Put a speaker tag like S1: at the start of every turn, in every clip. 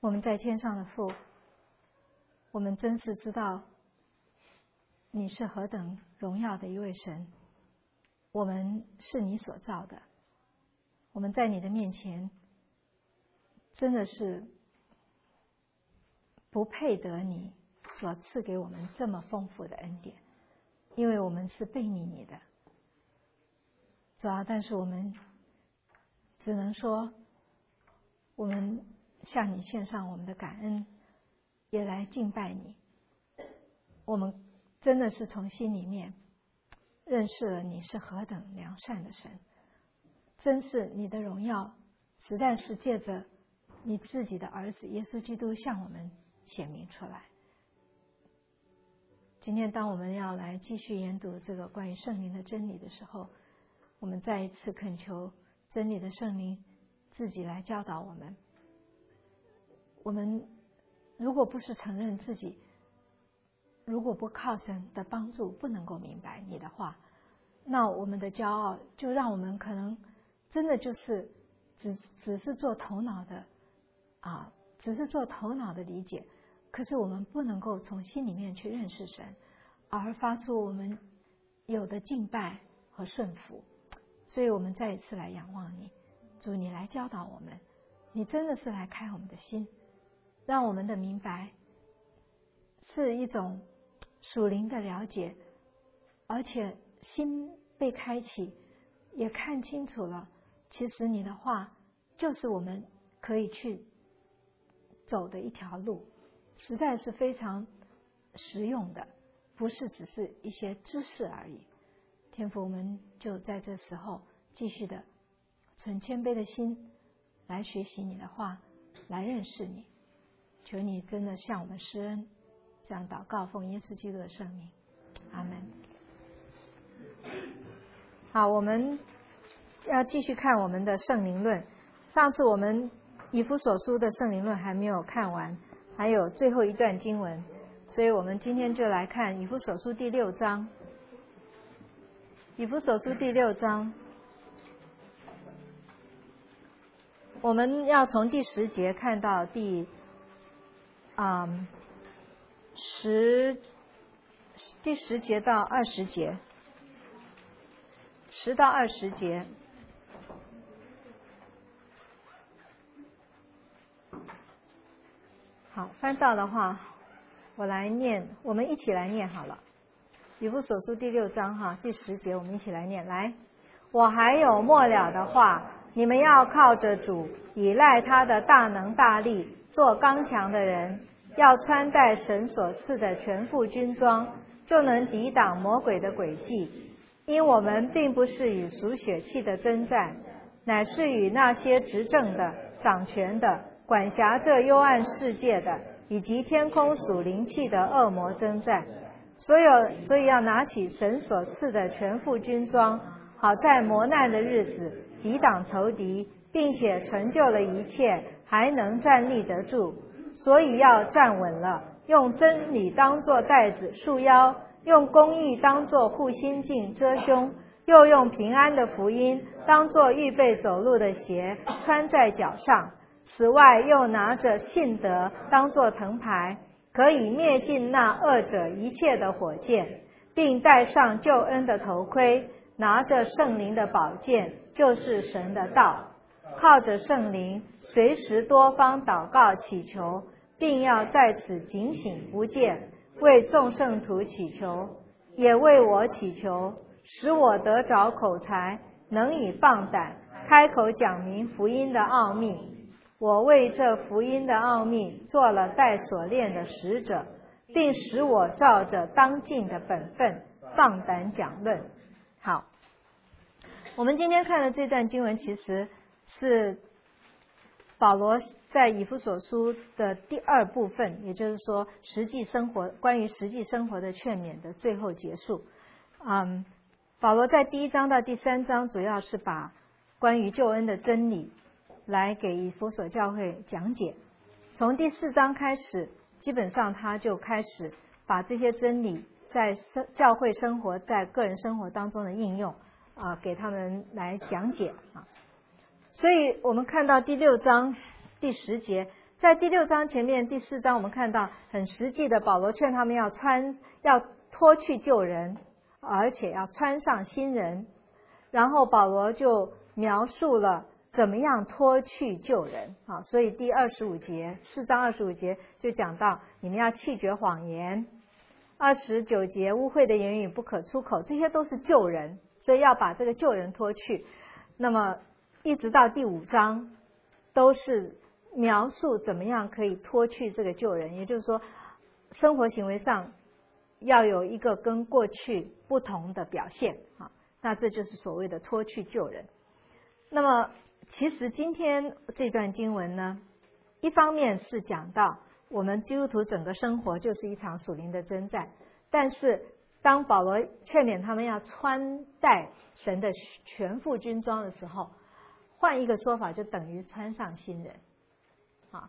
S1: 我们在天上的父，我们真是知道你是何等荣耀的一位神，我们是你所造的，我们在你的面前真的是不配得你所赐给我们这么丰富的恩典，因为我们是背逆你的。主啊，但是我们只能说，我们向你献上我们的感恩，也来敬拜你。我们真的是从心里面认识了你是何等良善的神，真是你的荣耀实在是借着你自己的儿子耶稣基督向我们显明出来。今天当我们要来继续研读这个关于圣灵的真理的时候，我们再一次恳求真理的圣灵自己来教导我们。我们如果不是承认自己，如果不靠神的帮助不能够明白你的话，那我们的骄傲就让我们可能真的就是只是做头脑的只是做头脑的理解，可是我们不能够从心里面去认识神，而发出我们有的敬拜和顺服。所以我们再一次来仰望你，主，你来教导我们，你真的是来开我们的心，让我们的明白是一种属灵的了解，而且心被开启，也看清楚了，其实你的话就是我们可以去走的一条路，实在是非常实用的，不是只是一些知识而已。天父，我们就在这时候继续的存谦卑的心来学习你的话，来认识你。求你真的向我们施恩，这样祷告奉耶稣基督的圣名，阿门。好，我们要继续看我们的圣灵论。上次我们以弗所书的圣灵论还没有看完，还有最后一段经文，所以我们今天就来看以弗所书第6章。以弗所书第6章，我们要从第10节看到第10节到20节，10到20节。好，翻到的话，我来念，我们一起来念好了。以弗所书第6章第10节，我们一起来念。来，我还有末了的话，你们要靠着主，倚赖他的大能大力，做刚强的人，要穿戴神所赐的全副军装，就能抵挡魔鬼的诡计。因我们并不是与属血气的征战，乃是与那些执政的、掌权的、管辖这幽暗世界的，以及天空属灵气的恶魔征战。所以要拿起神所赐的全副军装，好在磨难的日子抵挡仇敌，并且成就了一切，还能站立得住。所以要站稳了，用真理当作带子束腰，用公义当作护心镜遮胸，又用平安的福音当作预备走路的鞋穿在脚上。此外又拿着信德当作藤牌，可以灭尽那恶者一切的火箭，并戴上救恩的头盔，拿着圣灵的宝剑，就是神的道。靠着圣灵，随时多方祷告祈求，并要在此警醒不见，为众圣徒祈求，也为我祈求，使我得着口才，能以放胆开口讲明福音的奥秘。我为这福音的奥秘做了带锁链的使者，并使我照着当尽的本分放胆讲论。好，我们今天看的这段经文其实是保罗在以弗所书的第2部分，也就是说实际生活，关于实际生活的劝勉的最后结束。保罗在第1章到第3章主要是把关于救恩的真理来给以弗所教会讲解。从第4章开始，基本上他就开始把这些真理在教会生活、在个人生活当中的应用给他们来讲解。所以我们看到第6章第10节， 在第6章前面第4章，我们看到很实际的，保罗劝他们要脱去旧人，而且要穿上新人。然后保罗就描述了怎么样脱去旧人啊，所以第25节，4章25节就讲到你们要弃绝谎言。29节污秽的言语不可出口，这些都是旧人，所以要把这个旧人脱去。那么一直到第5章都是描述怎么样可以脱去这个旧人，也就是说生活行为上要有一个跟过去不同的表现啊，那这就是所谓的脱去旧人。那么其实今天这段经文呢，一方面是讲到我们基督徒整个生活就是一场属灵的征战，但是当保罗劝勉他们要穿戴神的全副军装的时候，换一个说法就等于穿上新人啊。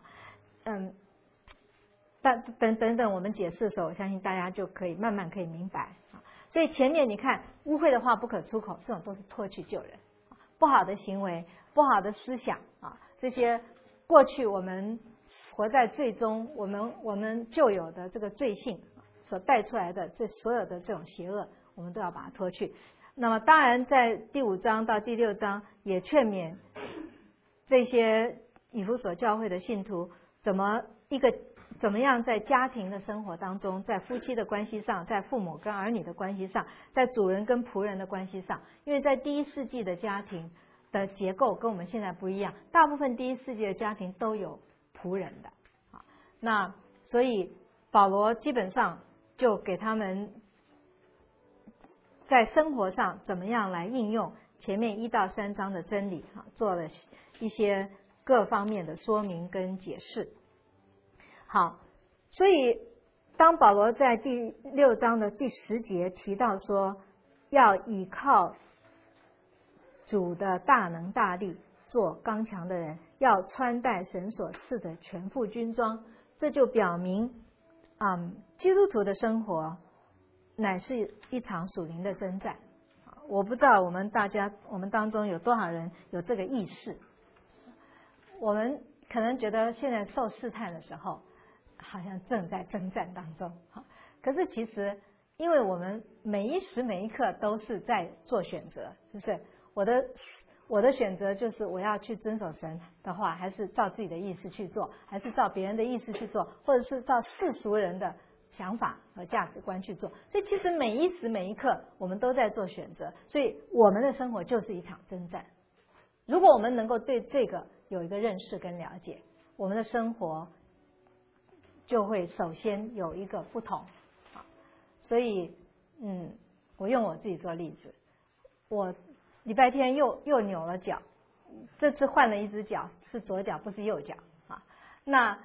S1: 等我们解释的时候，我相信大家就可以慢慢可以明白啊。所以前面你看污秽的话不可出口，这种都是脱去旧人，不好的行为、不好的思想啊，这些过去我们活在罪中，我们就有的这个罪性所带出来的这所有的这种邪恶，我们都要把它脱去。那么当然在第5章到第6章也劝勉这些以弗所教会的信徒怎么样在家庭的生活当中，在夫妻的关系上，在父母跟儿女的关系上，在主人跟仆人的关系上。因为在第1世纪的家庭的结构跟我们现在不一样，大部分第1世纪的家庭都有仆人的。那所以保罗基本上就给他们在生活上怎么样来应用前面1到3章的真理，做了一些各方面的说明跟解释。好，所以当保罗在第6章的第10节提到说要倚靠主的大能大力，做刚强的人，要穿戴神所赐的全副军装，这就表明基督徒的生活乃是一场属灵的征战。我不知道我们当中有多少人有这个意识。我们可能觉得现在受试探的时候好像正在征战当中，可是其实因为我们每一时每一刻都是在做选择，是不是？我的选择就是我要去遵守神的话，还是照自己的意思去做，还是照别人的意思去做，或者是照世俗人的想法和价值观去做。所以其实每一时每一刻我们都在做选择，所以我们的生活就是一场征战。如果我们能够对这个有一个认识跟了解，我们的生活就会首先有一个不同。所以我用我自己做例子，我礼拜天又扭了脚，这次换了一只脚，是左脚不是右脚啊。那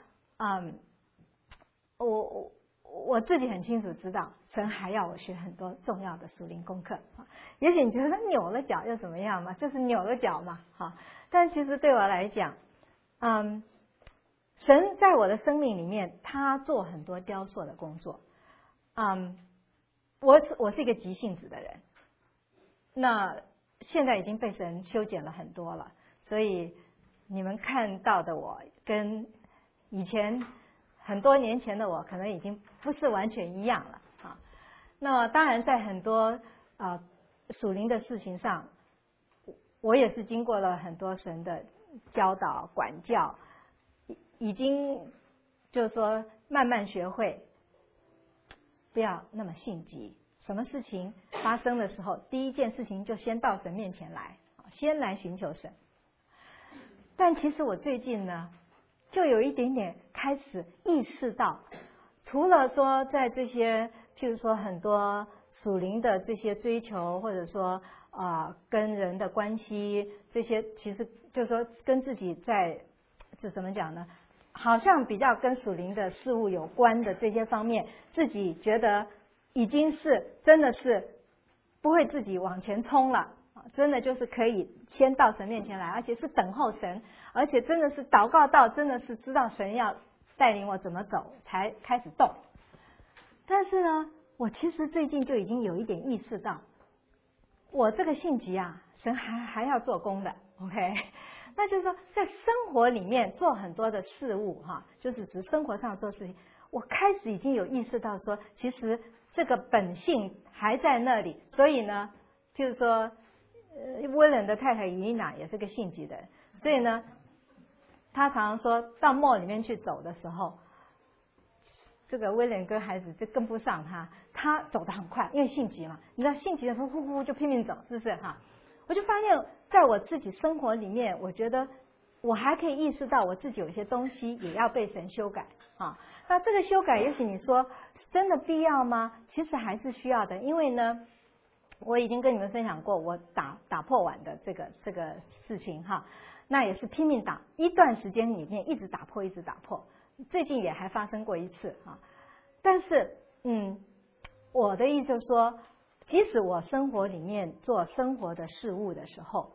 S1: 我自己很清楚知道，神还要我学很多重要的属灵功课啊。也许你觉得扭了脚又怎么样嘛，就是扭了脚嘛，但其实对我来讲，神在我的生命里面，他做很多雕塑的工作。我是一个急性子的人，那现在已经被神修剪了很多了，所以你们看到的我跟以前很多年前的我可能已经不是完全一样了啊。那么当然在很多属灵的事情上，我也是经过了很多神的教导管教，已经就是说慢慢学会不要那么性急，什么事情发生的时候，第一件事情就先到神面前来，先来寻求神。但其实我最近呢，就有一点点开始意识到，除了说在这些譬如说很多属灵的这些追求，或者说跟人的关系，这些其实就是说跟自己就怎么讲呢，好像比较跟属灵的事物有关的这些方面，自己觉得已经是真的是不会自己往前冲了，真的就是可以先到神面前来，而且是等候神，而且真的是祷告到真的是知道神要带领我怎么走才开始动。但是呢，我其实最近就已经有一点意识到，我这个性急啊，神还要做工的 ，OK？ 那就是说在生活里面做很多的事物哈，就是指生活上做事情，我开始已经有意识到说，其实这个本性还在那里。所以呢，譬如说威廉的太太伊娜也是个性急的人，所以呢他常常说到mall里面去走的时候，这个威廉跟孩子就跟不上他走得很快，因为性急嘛，你知道性急的时候呼呼就拼命走，是不是哈？我就发现在我自己生活里面，我觉得我还可以意识到我自己有些东西也要被神修改啊。那这个修改也许你说真的必要吗？其实还是需要的，因为呢我已经跟你们分享过我打破碗的这个事情哈，那也是拼命打，一段时间里面一直打破，最近也还发生过一次啊。但是我的意思就是说，即使我生活里面做生活的事物的时候，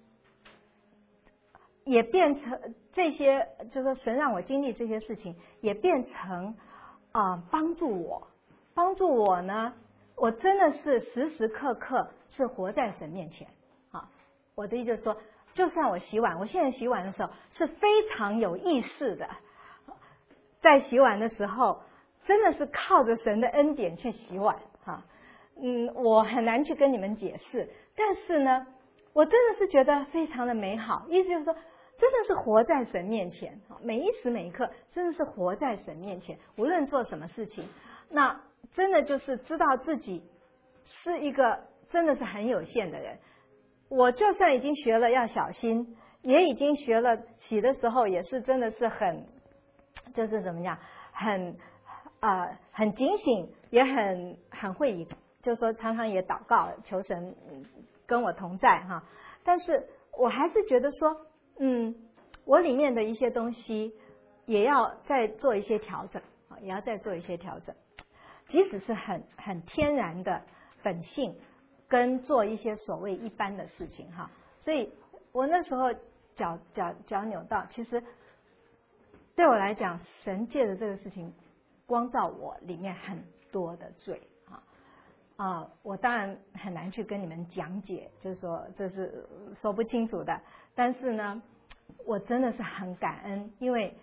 S1: 也变成这些，就是说神让我经历这些事情，也变成帮助我呢，我真的是时时刻刻是活在神面前啊。我的意思就是说，就算我洗碗，我现在洗碗的时候是非常有意识的，在洗碗的时候真的是靠着神的恩典去洗碗啊。我很难去跟你们解释，但是呢，我真的是觉得非常的美好。意思就是说，真的是活在神面前，每一时每一刻真的是活在神面前，无论做什么事情，那真的就是知道自己是一个真的是很有限的人。我就算已经学了要小心，也已经学了洗的时候也是真的是很，就是怎么样，很警醒，也很会，就是说常常也祷告求神跟我同在哈。但是我还是觉得说，我里面的一些东西也要再做一些调整，即使是很天然的本性，跟做一些所谓一般的事情哈。所以我那时候脚扭到，其实对我来讲，神借着这个事情光照我里面很多的罪我当然很难去跟你们讲解，就是说这是说不清楚的。但是呢，我真的是很感恩，因为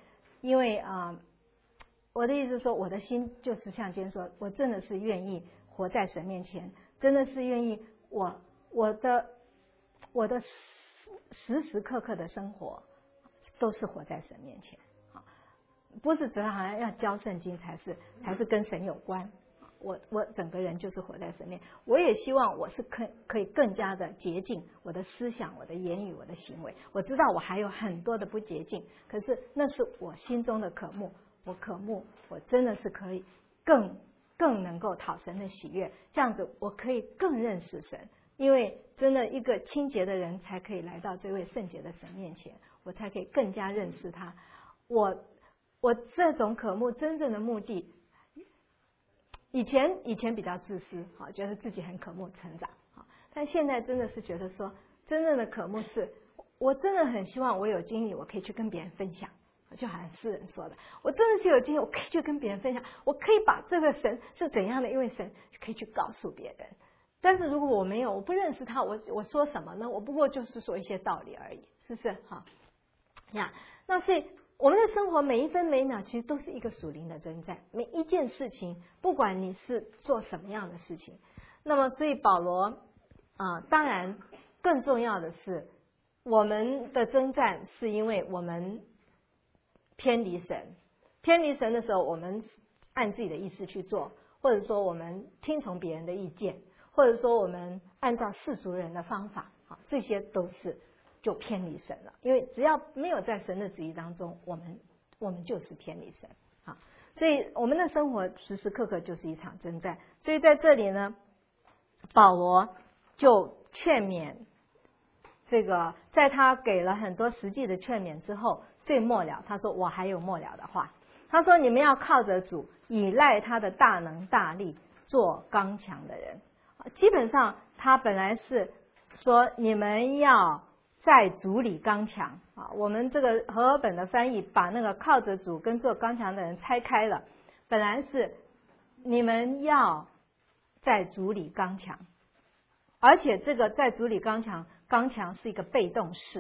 S1: 我的意思是说，我的心就是像今天说，我真的是愿意活在神面前，真的是愿意我的时时刻刻的生活都是活在神面前不是只好像要教圣经才是跟神有关。我整个人就是活在神面，我也希望我是可以更加的洁净我的思想、我的言语、我的行为。我知道我还有很多的不洁净，可是那是我心中的渴慕。我真的是可以更能够讨神的喜悦，这样子我可以更认识神。因为真的一个清洁的人才可以来到这位圣洁的神面前，我才可以更加认识他。我这种渴慕真正的目的，以前比较自私觉得自己很渴慕成长但现在真的是觉得说，真正的渴慕是我真的很希望我有经历，我可以去跟别人分享。就好像诗人说的，我真的是有经历，我可以去跟别人分享，我可以把这个神是怎样的一位神可以去告诉别人。但是如果我没有，我不认识他，我说什么呢？我不过就是说一些道理而已，是不是那所以我们的生活每一分每一秒其实都是一个属灵的征战，每一件事情，不管你是做什么样的事情。那么所以保罗当然更重要的是，我们的征战是因为我们偏离神的时候，我们按自己的意思去做，或者说我们听从别人的意见，或者说我们按照世俗人的方法这些都是就偏离神了。因为只要没有在神的旨意当中，我们就是偏离神所以我们的生活时时刻刻就是一场征战。所以在这里呢，保罗就劝勉这个，在他给了很多实际的劝勉之后，最末了他说，我还有末了的话。他说，你们要靠着主，倚赖他的大能大力，做刚强的人。基本上他本来是说，你们要在主里刚强我们这个和合本的翻译把那个靠着主跟做刚强的人拆开了，本来是你们要在主里刚强，而且这个在主里刚强是一个被动式，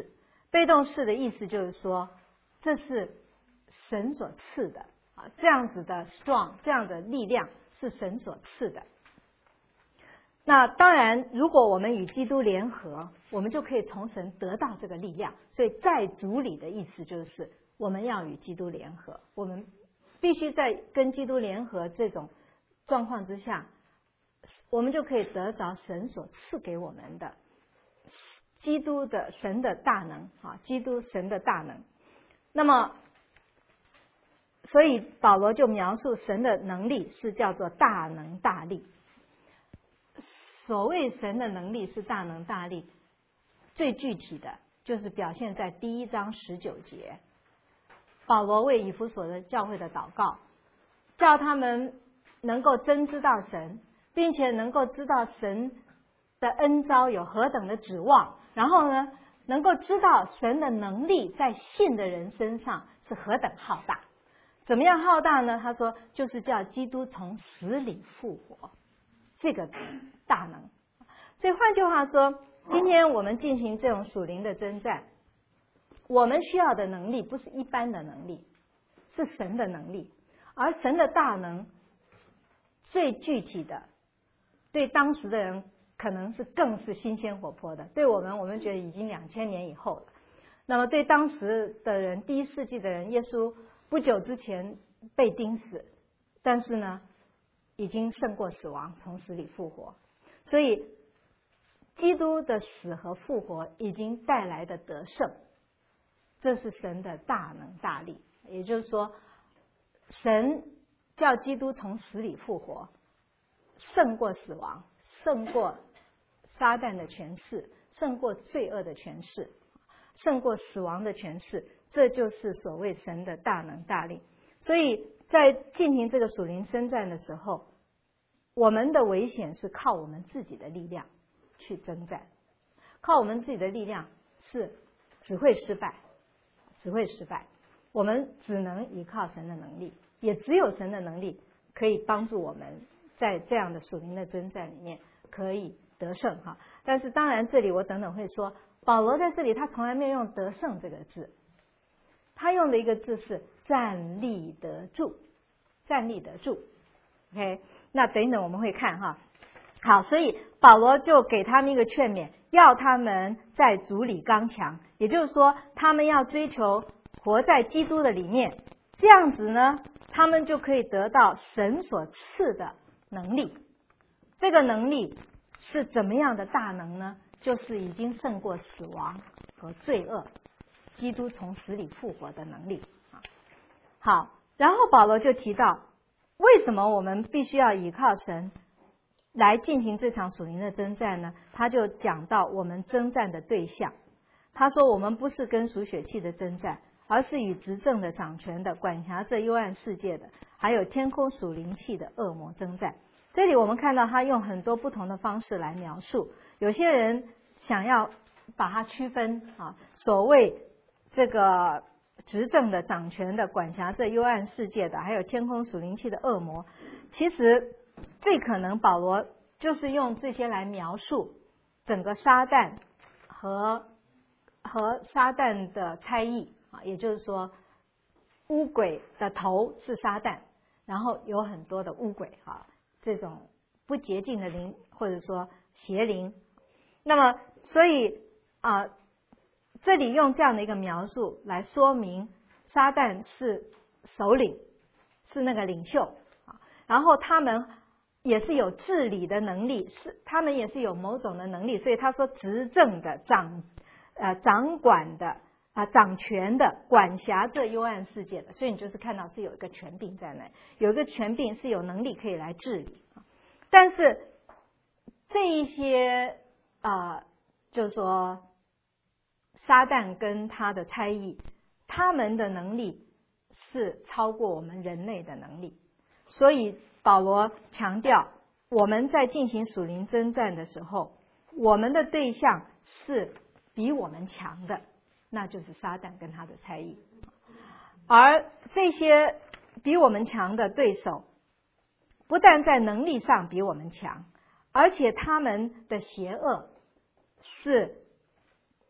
S1: 被动式的意思就是说，这是神所赐的啊，这样子的 strong， 这样的力量是神所赐的。那当然，如果我们与基督联合，我们就可以从神得到这个力量。所以在主里的意思就是我们要与基督联合，我们必须在跟基督联合这种状况之下，我们就可以得着神所赐给我们的基督的神的大能啊，基督神的大能。那么，所以保罗就描述神的能力是叫做大能大力。所谓神的能力是大能大力，最具体的就是表现在第1章19节。保罗为以弗所的教会的祷告，叫他们能够真知道神，并且能够知道神的恩召有何等的指望，然后呢，能够知道神的能力在信的人身上是何等浩大。怎么样浩大呢？他说，就是叫基督从死里复活，这个大能。所以换句话说，今天我们进行这种属灵的征战，我们需要的能力不是一般的能力，是神的能力。而神的大能最具体的，对当时的人可能是更是新鲜活泼的，对我们觉得已经2000年以后了。那么对当时的人，第1世纪的人，耶稣不久之前被钉死，但是呢已经胜过死亡，从死里复活。所以基督的死和复活已经带来的得胜，这是神的大能大力。也就是说，神叫基督从死里复活，胜过死亡，胜过撒旦的权势，胜过罪恶的权势，胜过死亡的权势，这就是所谓神的大能大力。所以在进行这个属灵征战的时候，我们的危险是靠我们自己的力量去征战，靠我们自己的力量是只会失败，只会失败。我们只能依靠神的能力，也只有神的能力可以帮助我们在这样的属灵的征战里面可以得胜哈。但是当然这里我等等会说，保罗在这里他从来没有用得胜这个字，他用的一个字是站立得住，站立得住。OK， 那等一等我们会看哈。好，所以保罗就给他们一个劝勉，要他们在主里刚强，也就是说他们要追求活在基督的里面，这样子呢他们就可以得到神所赐的能力。这个能力是怎么样的大能呢？就是已经胜过死亡和罪恶，基督从死里复活的能力。好，然后保罗就提到为什么我们必须要依靠神来进行这场属灵的征战呢？他就讲到我们征战的对象，他说我们不是跟属血气的征战，而是与执政的、掌权的、管辖这幽暗世界的，还有天空属灵气的恶魔征战。这里我们看到他用很多不同的方式来描述，有些人想要把它区分啊，所谓这个执政的、掌权的、管辖这幽暗世界的，还有天空属灵气的恶魔，其实最可能保罗就是用这些来描述整个撒旦和撒旦的差役啊，也就是说污鬼的头是撒旦，然后有很多的污鬼啊，这种不洁净的灵或者说邪灵。那么所以这里用这样的一个描述来说明撒旦是首领，是那个领袖啊，然后他们也是有治理的能力，他们也是有某种的能力，所以他说执政的、掌管的掌权的、管辖这幽暗世界的，所以你就是看到是有一个权柄在那，有一个权柄是有能力可以来治理。但是这一些就是说撒旦跟他的差役，他们的能力是超过我们人类的能力，所以保罗强调我们在进行属灵征战的时候，我们的对象是比我们强的，那就是撒旦跟他的差役。而这些比我们强的对手，不但在能力上比我们强，而且他们的邪恶是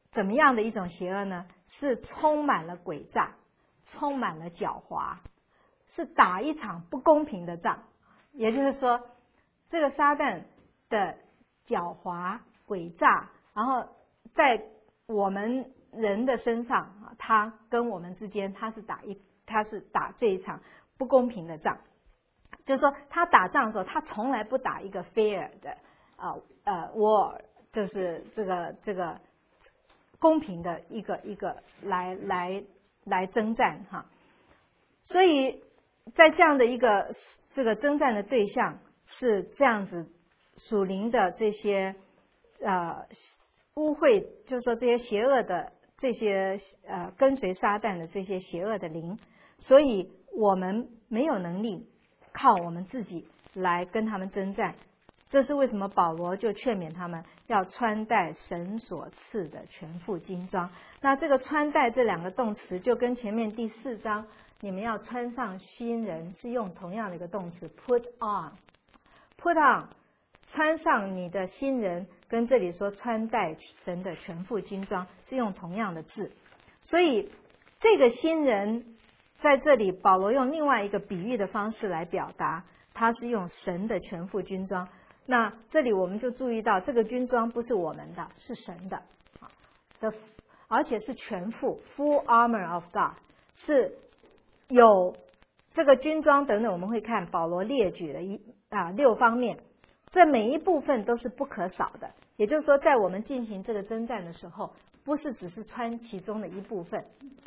S1: 怎么样的一种邪恶呢？是充满了诡诈，充满了狡猾，是打一场不公平的仗。也就是说，这个撒旦的狡猾诡诈，然后在我们人的身上啊，他跟我们之间他是打这一场不公平的仗。就是说他打仗的时候，他从来不打一个 fair 的war， 就是这个公平的一个来征战哈。所以在这样的一个这个征战的对象是这样子属灵的这些污秽，就是说这些邪恶的这些跟随撒旦的这些邪恶的灵，所以我们没有能力靠我们自己来跟他们征战。这是为什么保罗就劝勉他们要穿戴神所赐的全副军装。那这个穿戴这两个动词就跟前面第4章你们要穿上新人是用同样的一个动词 put on， 穿上你的新人，跟这里说穿戴神的全副军装是用同样的字。所以这个新人在这里保罗用另外一个比喻的方式来表达，他是用神的全副军装。那这里我们就注意到，这个军装不是我们的，是神的，而且是全副 full armor of God， 是有这个军装等等，我们会看保罗列举了6方面，这每一部分都是不可少的。也就是说，在我们进行这个征战的时候，不是只是穿其中的一部分。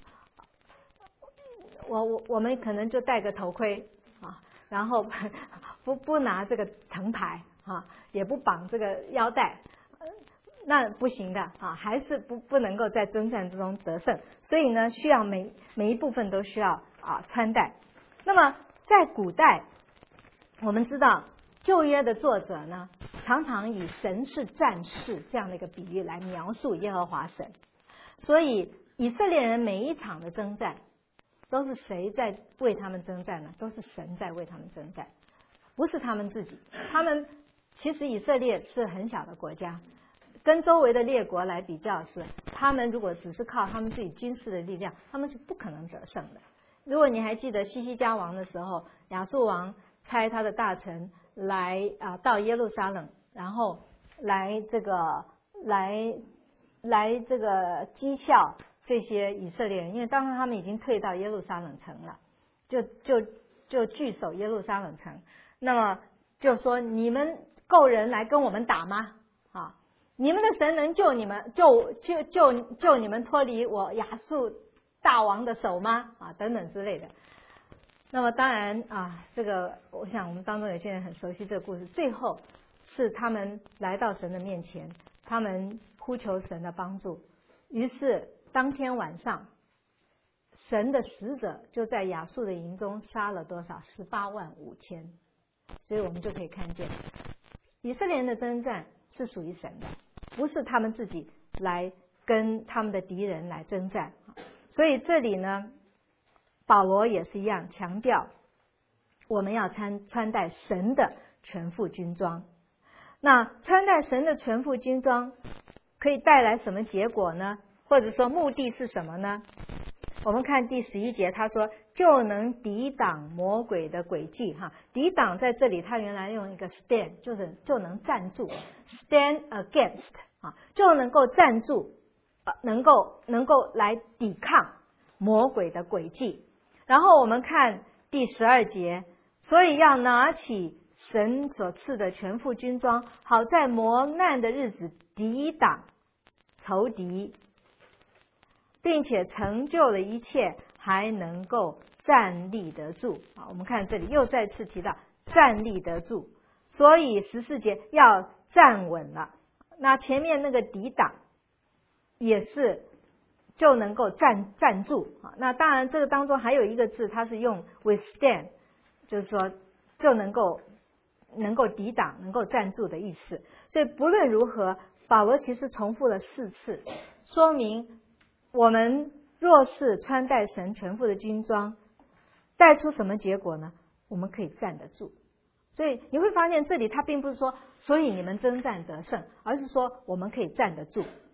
S1: 我们可能就戴个头盔啊，然后不拿这个藤牌啊，也不绑这个腰带，那不行的啊，还是不能够在征战之中得胜。所以呢，需要每一部分都需要穿戴。那么在古代，我们知道旧约的作者呢，常常以神是战士这样的一个比喻来描述耶和华神。所以以色列人每一场的征战，都是谁在为他们征战呢？都是神在为他们征战，不是他们自己。他们其实以色列是很小的国家，跟周围的列国来比较是，他们如果只是靠他们自己军事的力量，他们是不可能得胜的。如果你还记得西西家王的时候，亚述王差他的大臣来到耶路撒冷，然后来这个讥笑这些以色列人，因为当时他们已经退到耶路撒冷城了，就据守耶路撒冷城。那么就说你们够人来跟我们打吗？啊，你们的神能救你们救你们脱离我亚述大王的手吗？啊，等等之类的。那么当然这个我想我们当中有些人很熟悉这个故事。最后是他们来到神的面前，他们呼求神的帮助，于是当天晚上，神的使者就在亚述的营中杀了多少？185000。所以我们就可以看见，以色列人的征战是属于神的，不是他们自己来跟他们的敌人来征战。所以这里呢，保罗也是一样强调，我们要穿戴神的全副军装。那穿戴神的全副军装可以带来什么结果呢？或者说目的是什么呢？我们看第11节，他说就能抵挡魔鬼的诡计哈。抵挡在这里他原来用一个 stand， 就能站住 ，stand against 就能够站住，能够来抵抗魔鬼的诡计。然后我们看第12节，所以要拿起神所赐的全副军装，好在磨难的日子抵挡仇敌，并且成就了一切，还能够站立得住。我们看这里又再次提到站立得住，所以14节要站稳了。那前面那个抵挡也是就能够站住。那当然这个当中还有一个字，它是用 withstand， 就是说就能够抵挡，能够站住的意思。所以不论如何，保罗其实重复了4次，说明我们若是穿戴神全副的军装，带出什么结果呢？我们可以站得住。所以你会发现这里他并不是说所以你们征战得胜，而是说我们可以站得住。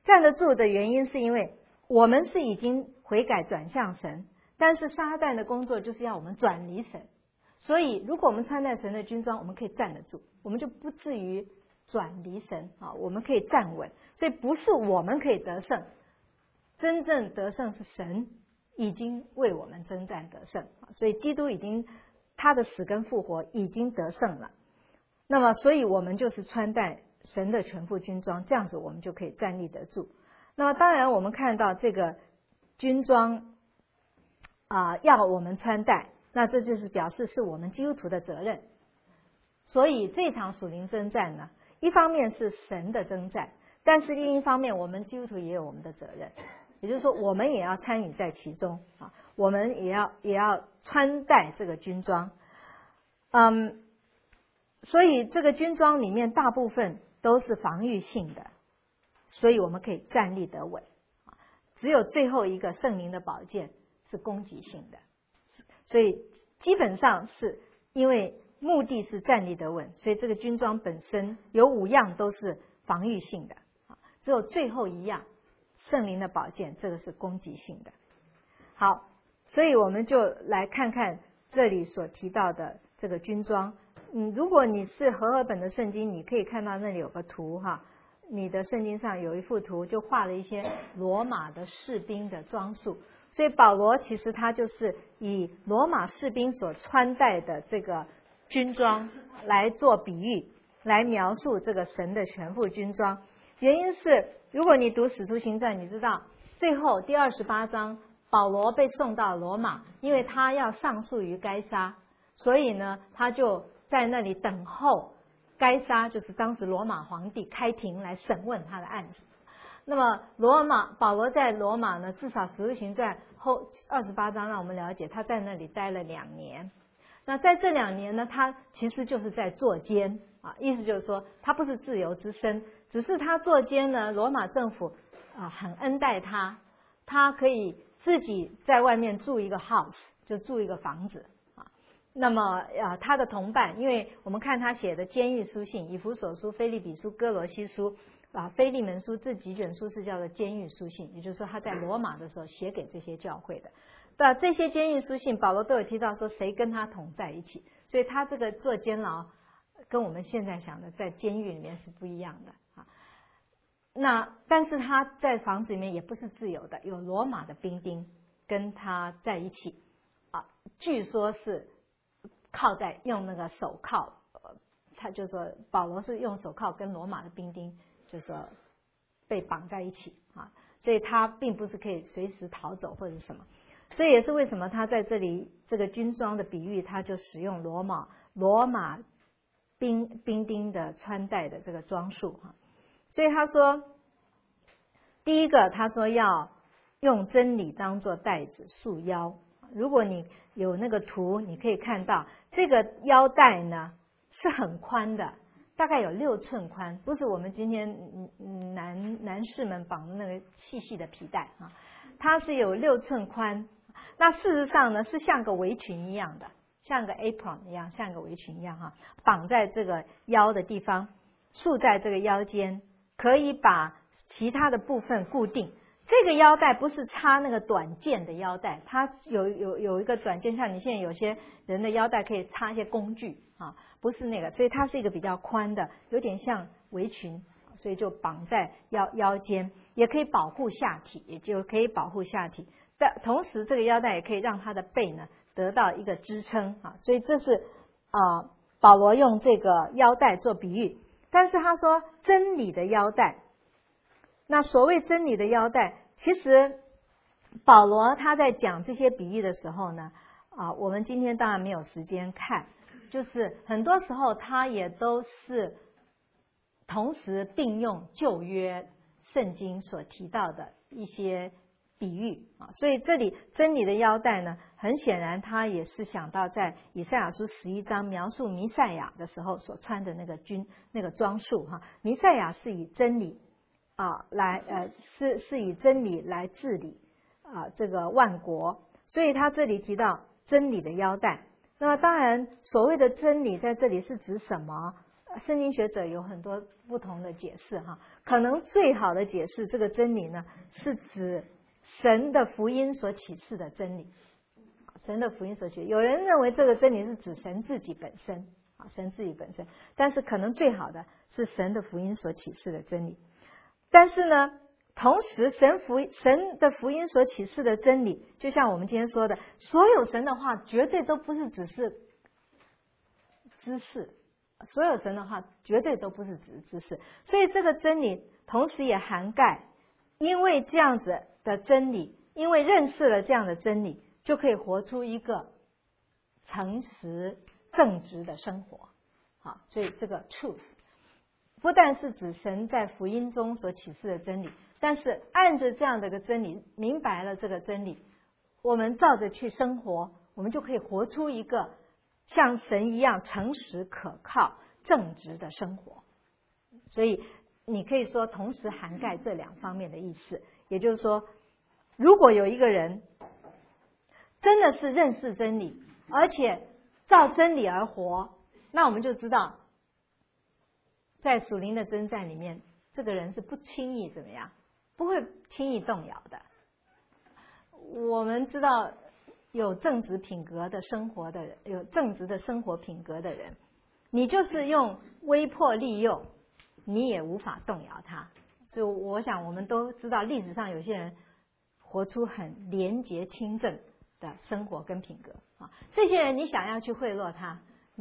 S1: 站得住的原因是因为我们是已经悔改转向神，但是撒旦的工作就是要我们转离神。所以如果我们穿戴神的军装，我们可以站得住，我们就不至于转离神啊，我们可以站稳。所以不是我们可以得胜，真正得胜是神已经为我们征战得胜，所以基督已经他的死跟复活已经得胜了。那么所以我们就是穿戴神的全副军装，这样子我们就可以站立得住。那么当然我们看到这个军装要我们穿戴，那这就是表示是我们基督徒的责任。所以这场属灵征战呢，一方面是神的征战，但是另一方面我们基督徒也有我们的责任，也就是说我们也要参与在其中啊，我们也要穿戴这个军装。所以这个军装里面大部分都是防御性的，所以我们可以站立得稳。只有最后一个圣灵的宝剑是攻击性的，所以基本上是因为目的是站立得稳，所以这个军装本身有5样都是防御性的，只有最后一样圣灵的宝剑，这个是攻击性的。好，所以我们就来看看这里所提到的这个军装。如果你是和合本的圣经，你可以看到那里有个图哈，你的圣经上有一幅图，就画了一些罗马的士兵的装束。所以保罗其实他就是以罗马士兵所穿戴的这个军装来做比喻，来描述这个神的全副军装。原因是如果你读使徒行传，你知道最后第28章保罗被送到罗马，因为他要上诉于该撒，所以呢他就在那里等候该撒，就是当时罗马皇帝开庭来审问他的案子。那么保罗在罗马呢，至少使徒行传后28章让我们了解他在那里待了2年。那在这2年呢，他其实就是在坐监意思就是说他不是自由之身，只是他坐监呢，罗马政府很恩待他，他可以自己在外面住一个 house， 就住一个房子那么他的同伴，因为我们看他写的监狱书信，以弗所书、腓立比书、哥罗西书腓利门书这几卷书是叫做监狱书信，也就是说他在罗马的时候写给这些教会的。那这些监狱书信保罗都有提到说谁跟他同在一起，所以他这个坐监牢跟我们现在想的在监狱里面是不一样的但是他在房子里面也不是自由的，有罗马的兵丁跟他在一起据说是用那个手铐他就说保罗是用手铐跟罗马的兵丁就说被绑在一起所以他并不是可以随时逃走或者什么。这也是为什么他在这里这个军装的比喻，他就使用罗马兵丁的穿戴的这个装束所以他说第一个他说要用真理当作带子束腰。如果你有那个图，你可以看到这个腰带呢是很宽的，大概有6寸宽，不是我们今天男士们绑的那个细的皮带它是有6寸宽。那事实上呢是像个围裙一样的，像个 apron 一样，像个围裙一样绑在这个腰的地方，束在这个腰间，可以把其他的部分固定。这个腰带不是插那个短件的腰带，它有一个短件，像你现在有些人的腰带可以插一些工具不是那个，所以它是一个比较宽的，有点像围裙，所以就绑在腰间，也可以保护下体，也就可以保护下体。但同时这个腰带也可以让他的背呢得到一个支撑所以这是保罗用这个腰带做比喻。但是他说真理的腰带，那所谓真理的腰带，其实保罗他在讲这些比喻的时候呢我们今天当然没有时间看，就是很多时候他也都是同时并用旧约圣经所提到的一些比喻所以这里真理的腰带呢，很显然他也是想到在以赛亚书11章描述弥赛亚的时候所穿的那个装束弥赛亚是以真理是以真理来治理这个万国，所以他这里提到真理的腰带。那么当然所谓的真理在这里是指什么圣经学者有很多不同的解释哈，可能最好的解释这个真理呢，是指神的福音所启示的真理。神的福音所启示，有人认为这个真理是指神自己本身啊，神自己本身，但是可能最好的是神的福音所启示的真理。但是呢，同时神的福音所启示的真理，就像我们今天说的，所有神的话绝对都不是只是知识，所有神的话绝对都不是只是知识，所以这个真理同时也涵盖，因为这样子的真理，因为认识了这样的真理，就可以活出一个诚实正直的生活。好，所以这个 truth 不但是指神在福音中所启示的真理，但是按着这样的一个真理，明白了这个真理，我们照着去生活，我们就可以活出一个像神一样诚实可靠正直的生活。所以你可以说同时涵盖这两方面的意思，也就是说，如果有一个人真的是认识真理，而且照真理而活，那我们就知道在属灵的征战里面，这个人是不轻易怎么样，不会轻易动摇的。我们知道有正直品格的生活的人，有正直的生活品格的人，你就是用威迫利诱，你也无法动摇他。所以我想我们都知道，历史上有些人活出很廉洁清正的生活跟品格啊，这些人你想要去贿赂他，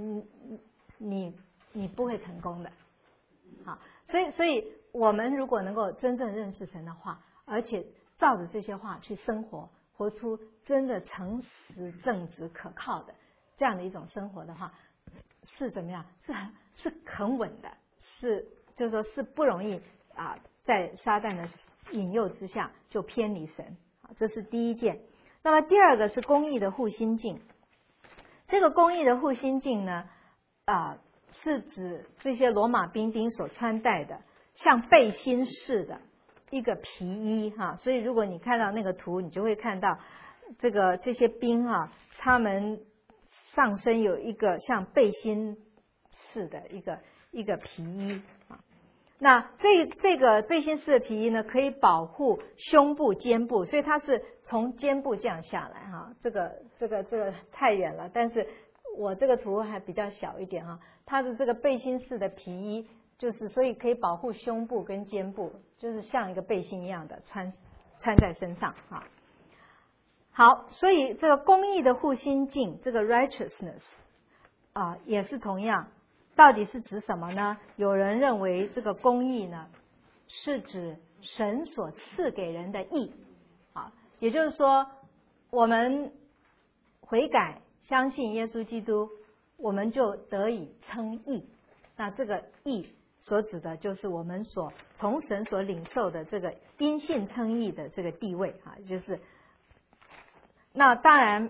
S1: 你不会成功的。好，所以我们如果能够真正认识神的话，而且照着这些话去生活，活出真的诚实正直可靠的这样的一种生活的话，是怎么样？是很稳的，就是说是不容易啊，在撒旦的引诱之下就偏离神。这是第一件。那么第二个是公义的护心镜。这个公义的护心镜呢，是指这些罗马兵丁所穿戴的像背心似的一个皮衣哈。所以如果你看到那个图，你就会看到这些兵啊，他们上身有一个像背心似的一个皮衣啊。那这个背心式的皮衣呢，可以保护胸部、肩部，所以它是从肩部这样下来哈。这个太远了，但是我这个图还比较小一点哈。它的这个背心式的皮衣，就是所以可以保护胸部跟肩部，就是像一个背心一样的穿在身上啊。好，所以这个公义的护心镜，这个 righteousness 也是同样。到底是指什么呢？有人认为这个公义呢，是指神所赐给人的义啊，也就是说，我们悔改相信耶稣基督，我们就得以称义。那这个义所指的就是我们从神所领受的这个因信称义的这个地位啊，就是那当然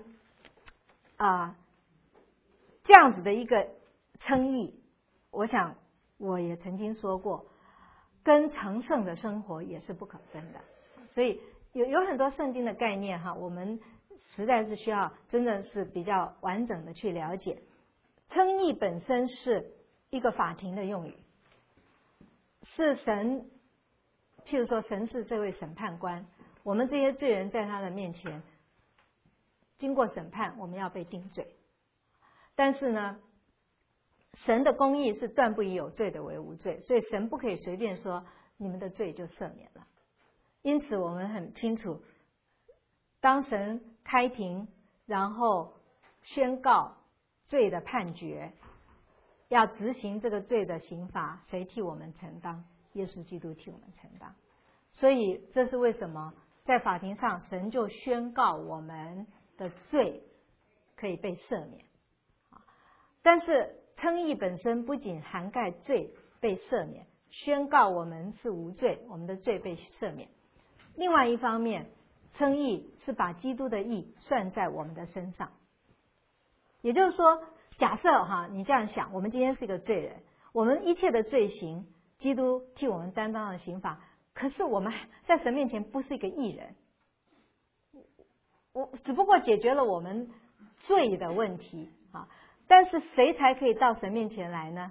S1: 这样子的一个称义，我想我也曾经说过，跟成圣的生活也是不可分的。所以有很多圣经的概念哈，我们实在是需要真的是比较完整的去了解。称义本身是一个法庭的用语，是神，譬如说神是这位审判官，我们这些罪人在他的面前经过审判，我们要被定罪。但是呢，神的公义是断不以有罪的为无罪，所以神不可以随便说你们的罪就赦免了。因此我们很清楚，当神开庭，然后宣告罪的判决，要执行这个罪的刑罚，谁替我们承担？耶稣基督替我们承担。所以这是为什么在法庭上神就宣告我们的罪可以被赦免。但是称义本身不仅涵盖罪被赦免，宣告我们是无罪，我们的罪被赦免。另外一方面，称义是把基督的义算在我们的身上。也就是说，假设你这样想，我们今天是一个罪人，我们一切的罪行，基督替我们担当了刑罚，可是我们在神面前不是一个义人，我只不过解决了我们罪的问题啊。但是谁才可以到神面前来呢？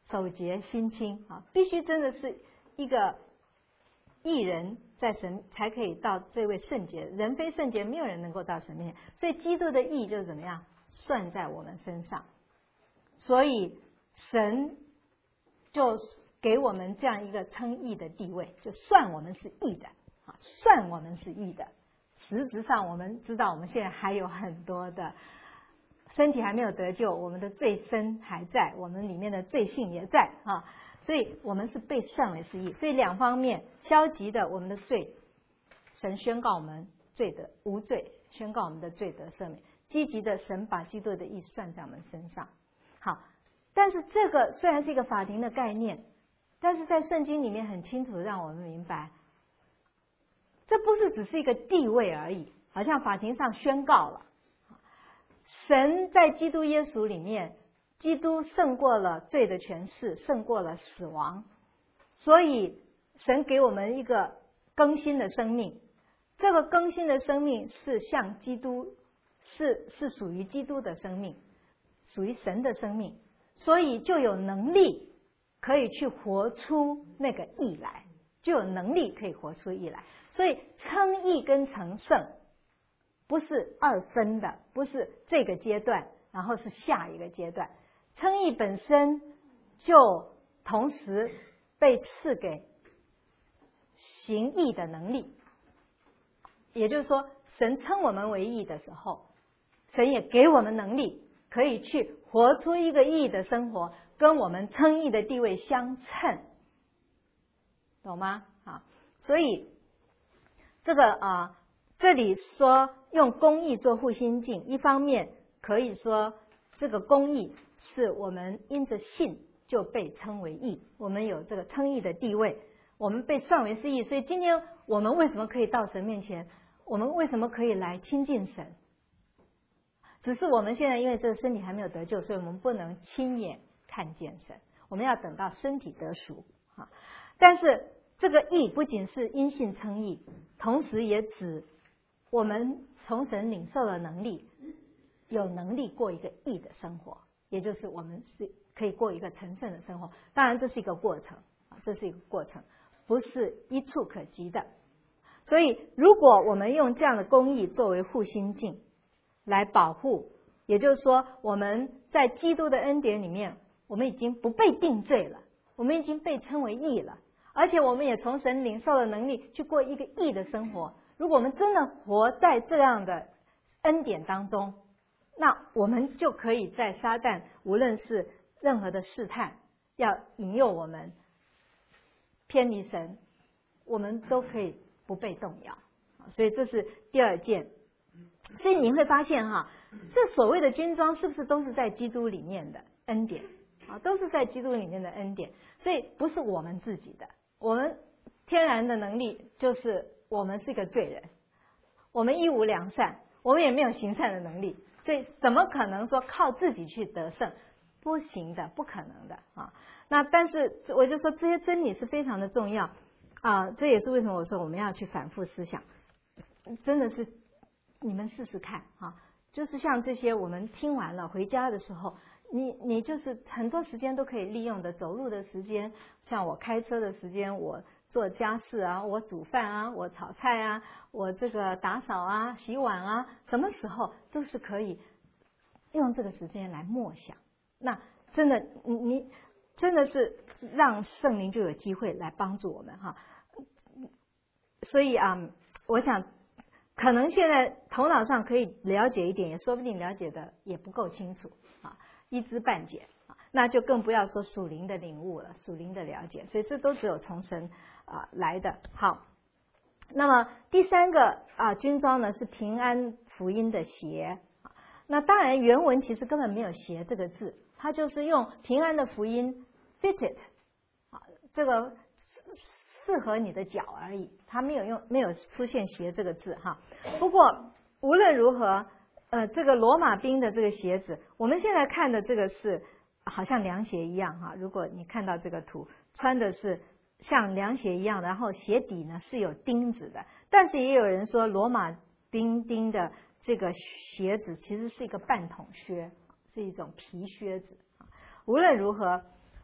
S1: 守节心清啊，必须真的是一个义人在神才可以到这位圣洁，人非圣洁，没有人能够到神面前。所以基督的义就是怎么样算在我们身上，所以神就给我们这样一个称义的地位，就算我们是义的啊，算我们是义的。实质上我们知道我们现在还有很多的身体还没有得救，我们的罪身还在，我们里面的罪性也在啊，所以我们是被算为是义。所以两方面，消极的我们的罪，神宣告我们罪得无罪，宣告我们的罪得赦免；积极的，神把基督的义算在我们身上。好，但是这个虽然是一个法庭的概念，但是在圣经里面很清楚让我们明白，这不是只是一个地位而已，好像法庭上宣告了。神在基督耶稣里面，基督胜过了罪的权势，胜过了死亡，所以神给我们一个更新的生命。这个更新的生命是像基督，是属于基督的生命，属于神的生命，所以就有能力可以去活出那个义来，就有能力可以活出义来。所以称义跟成圣不是二分的，不是这个阶段然后是下一个阶段，称义本身就同时被赐给行义的能力。也就是说，神称我们为义的时候，神也给我们能力可以去活出一个义的生活，跟我们称义的地位相称，懂吗？啊，所以这个这里说用公义做护心镜，一方面可以说这个公义是我们因着信就被称为义，我们有这个称义的地位，我们被算为是义。所以今天我们为什么可以到神面前，我们为什么可以来亲近神，只是我们现在因为这个身体还没有得救，所以我们不能亲眼看见神，我们要等到身体得赎啊。但是这个义不仅是因信称义，同时也指我们从神领受了能力，有能力过一个义的生活，也就是我们是可以过一个成圣的生活。当然这是一个过程，这是一个过程，不是一触可及的。所以如果我们用这样的公义作为护心镜来保护，也就是说我们在基督的恩典里面，我们已经不被定罪了，我们已经被称为义了，而且我们也从神领受了能力去过一个义的生活。如果我们真的活在这样的恩典当中，那我们就可以在撒旦无论是任何的试探要引诱我们偏离神，我们都可以不被动摇。所以这是第二件。所以你会发现这所谓的军装是不是都是在基督里面的恩典都是在基督里面的恩典。所以不是我们自己的，我们天然的能力就是我们是一个罪人，我们一无良善，我们也没有行善的能力，所以怎么可能说靠自己去得胜？不行的，不可能的那但是我就说这些真理是非常的重要这也是为什么我说我们要去反复思想。真的是你们试试看就是像这些我们听完了回家的时候，你就是很多时间都可以利用的，走路的时间，像我开车的时间，我做家事我煮饭我炒菜我这个打扫洗碗什么时候都是可以用这个时间来默想。那真的你真的是让圣灵就有机会来帮助我们所以我想可能现在头脑上可以了解一点，也说不定了解的也不够清楚一知半解那就更不要说属灵的领悟了，属灵的了解。所以这都只有从神来的。好，那么第三个军装呢是平安福音的鞋。那当然原文其实根本没有鞋这个字，它就是用平安的福音 fitted 这个适合你的脚而已，它没有出现鞋这个字不过无论如何这个罗马兵的这个鞋子，我们现在看的这个是好像凉鞋一样如果你看到这个图，穿的是像凉鞋一样的，然后鞋底呢是有钉子的。但是也有人说罗马兵钉的这个鞋子其实是一个半筒靴，是一种皮靴子无论如何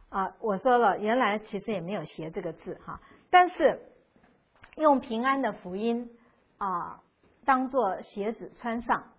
S1: 我说了，原来其实也没有鞋这个字哈，但是用平安的福音当做鞋子穿上，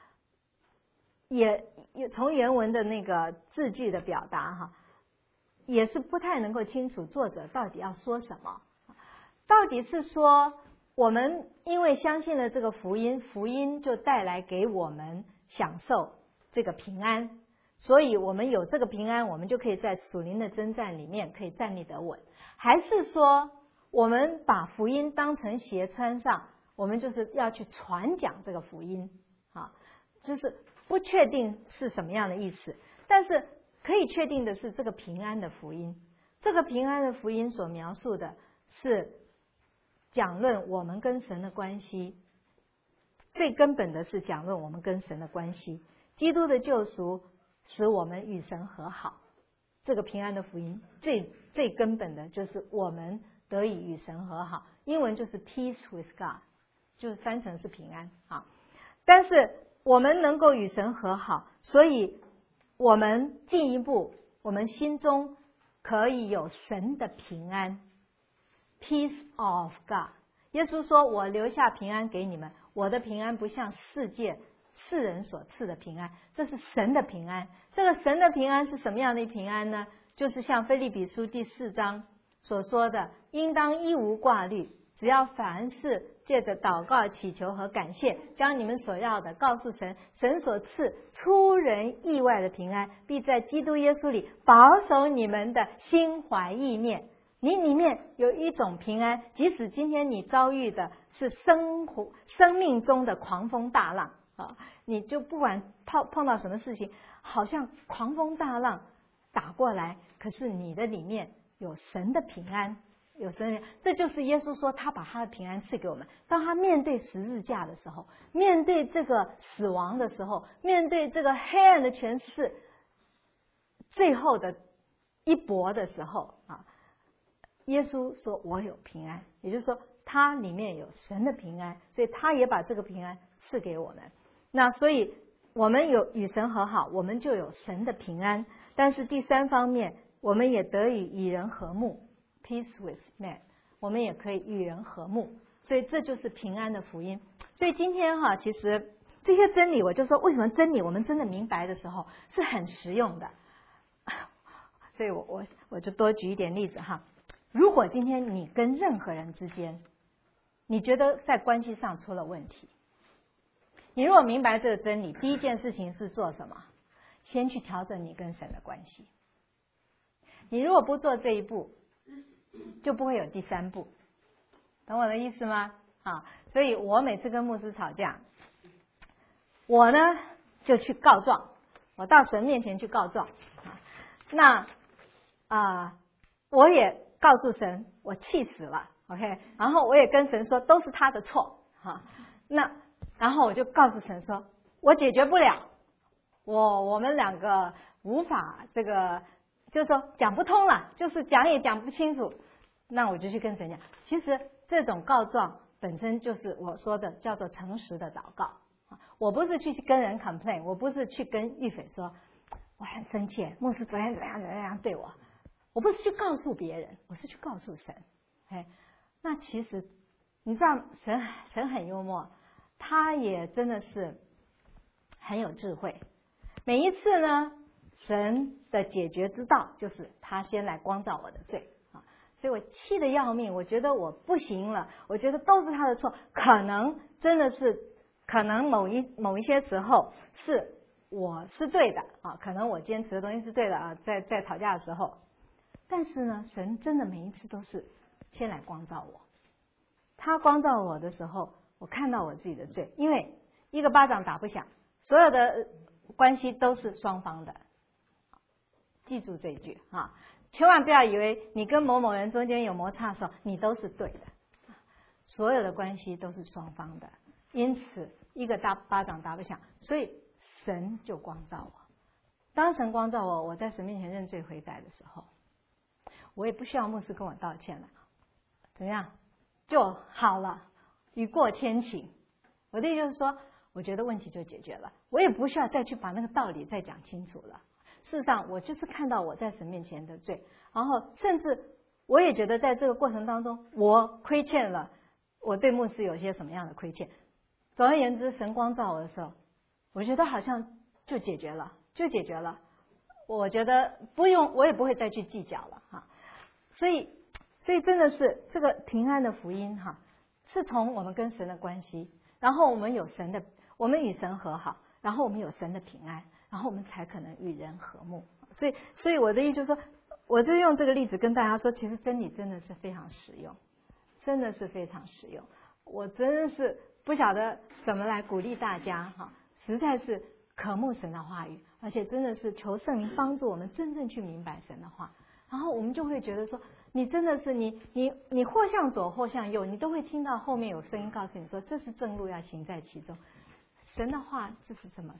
S1: 也从原文的那个字句的表达哈，也是不太能够清楚作者到底要说什么。到底是说我们因为相信了这个福音，福音就带来给我们享受这个平安，所以我们有这个平安，我们就可以在属灵的征战里面可以站立得稳。还是说我们把福音当成鞋穿上，我们就是要去传讲这个福音就是不确定是什么样的意思，但是可以确定的是这个平安的福音。这个平安的福音所描述的是讲论我们跟神的关系，最根本的是讲论我们跟神的关系。基督的救赎使我们与神和好，这个平安的福音最根本的就是我们得以与神和好，英文就是 peace with God， 就是翻成是平安但是我们能够与神和好，所以我们进一步，我们心中可以有神的平安 ，peace of God。耶稣说：“我留下平安给你们，我的平安不像世人所赐的平安，这是神的平安。这个神的平安是什么样的平安呢？就是像腓立比书第4章所说的，应当一无挂虑，只要凡事借着祷告、祈求和感谢，将你们所要的告诉神，神所赐出人意外的平安，必在基督耶稣里保守你们的心怀意念。”你里面有一种平安，即使今天你遭遇的是生命中的狂风大浪你就不管碰到什么事情，好像狂风大浪打过来，可是你的里面有神的平安，有神的，这就是耶稣说他把他的平安赐给我们。当他面对十字架的时候，面对这个死亡的时候，面对这个黑暗的权势最后的一搏的时候耶稣说我有平安，也就是说他里面有神的平安，所以他也把这个平安赐给我们。那所以我们有与神和好，我们就有神的平安。但是第三方面，我们也得以与人和睦 peace with man， 我们也可以与人和睦，所以这就是平安的福音。所以今天其实这些真理，我就说为什么真理我们真的明白的时候是很实用的。所以我就多举一点例子如果今天你跟任何人之间，你觉得在关系上出了问题，你如果明白这个真理，第一件事情是做什么？先去调整你跟神的关系。你如果不做这一步，就不会有第三步，懂我的意思吗？所以我每次跟牧师吵架，我呢就去告状，我到神面前去告状。那我也告诉神我气死了 ，OK， 然后我也跟神说都是他的错然后我就告诉神说我解决不了，我们两个无法这个，就是说讲不通了，就是讲也讲不清楚。那我就去跟神讲，其实这种告状本身就是我说的叫做诚实的祷告。我不是去跟人 complain， 我不是去跟玉斐说我很生气，牧师昨天怎样对我。我不是去告诉别人，我是去告诉神。那其实你知道神很幽默，他也真的是很有智慧。每一次呢，神的解决之道就是他先来光照我的罪所以我气得要命，我觉得我不行了，我觉得都是他的错。可能真的是，可能某一些时候是我是对的可能我坚持的东西是对的在吵架的时候。但是呢，神真的每一次都是先来光照我。他光照我的时候，我看到我自己的罪，因为一个巴掌打不响，所有的关系都是双方的。记住这一句千万不要以为你跟某人中间有摩擦的时候，你都是对的。所有的关系都是双方的，因此一个巴掌打不响，所以神就光照我。当神光照我，我在神面前认罪悔改的时候，我也不需要牧师跟我道歉了，怎么样就好了，雨过天晴。我的意思就是说，我觉得问题就解决了，我也不需要再去把那个道理再讲清楚了。 事实上我就是看到我在神面前的罪，然后甚至我也觉得在这个过程当中我亏欠了，我对牧师有些什么样的亏欠。总而言之，神光照我的时候，我觉得好像就解决了。我觉得不用，我也不会再去计较了哈。所以真的是这个平安的福音哈，是从我们跟神的关系，然后我们与神和好，然后我们有神的平安，然后我们才可能与人和睦。所以我的意思就是说，我就用这个例子跟大家说，其实真理真的是非常实用，真的是非常实用。我真的是不晓得怎么来鼓励大家哈，实在是渴慕神的话语，而且真的是求圣灵帮助我们真正去明白神的话，然后我们就会觉得说，你真的是你或向左或向右，你都会听到后面有声音告诉你说，这是正路，要行在其中。神的话这是这么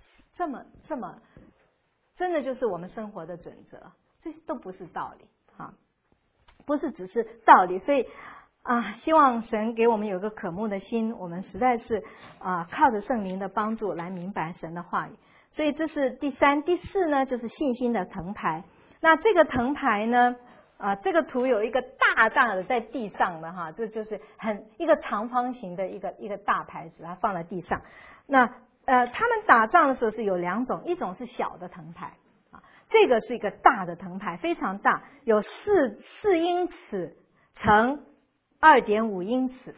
S1: 真的就是我们生活的准则，这些都不是道理啊，不是只是道理。所以希望神给我们有个渴慕的心，我们实在是靠着圣灵的帮助来明白神的话语。所以这是第三。第四呢，就是信心的藤牌。那这个藤牌呢，这个图有一个大大的在地上的哈，这就是一个长方形的一个大牌子，它放在地上。那他们打仗的时候是有两种，一种是小的藤牌这个是一个大的藤牌，非常大，有4英尺乘2.5英尺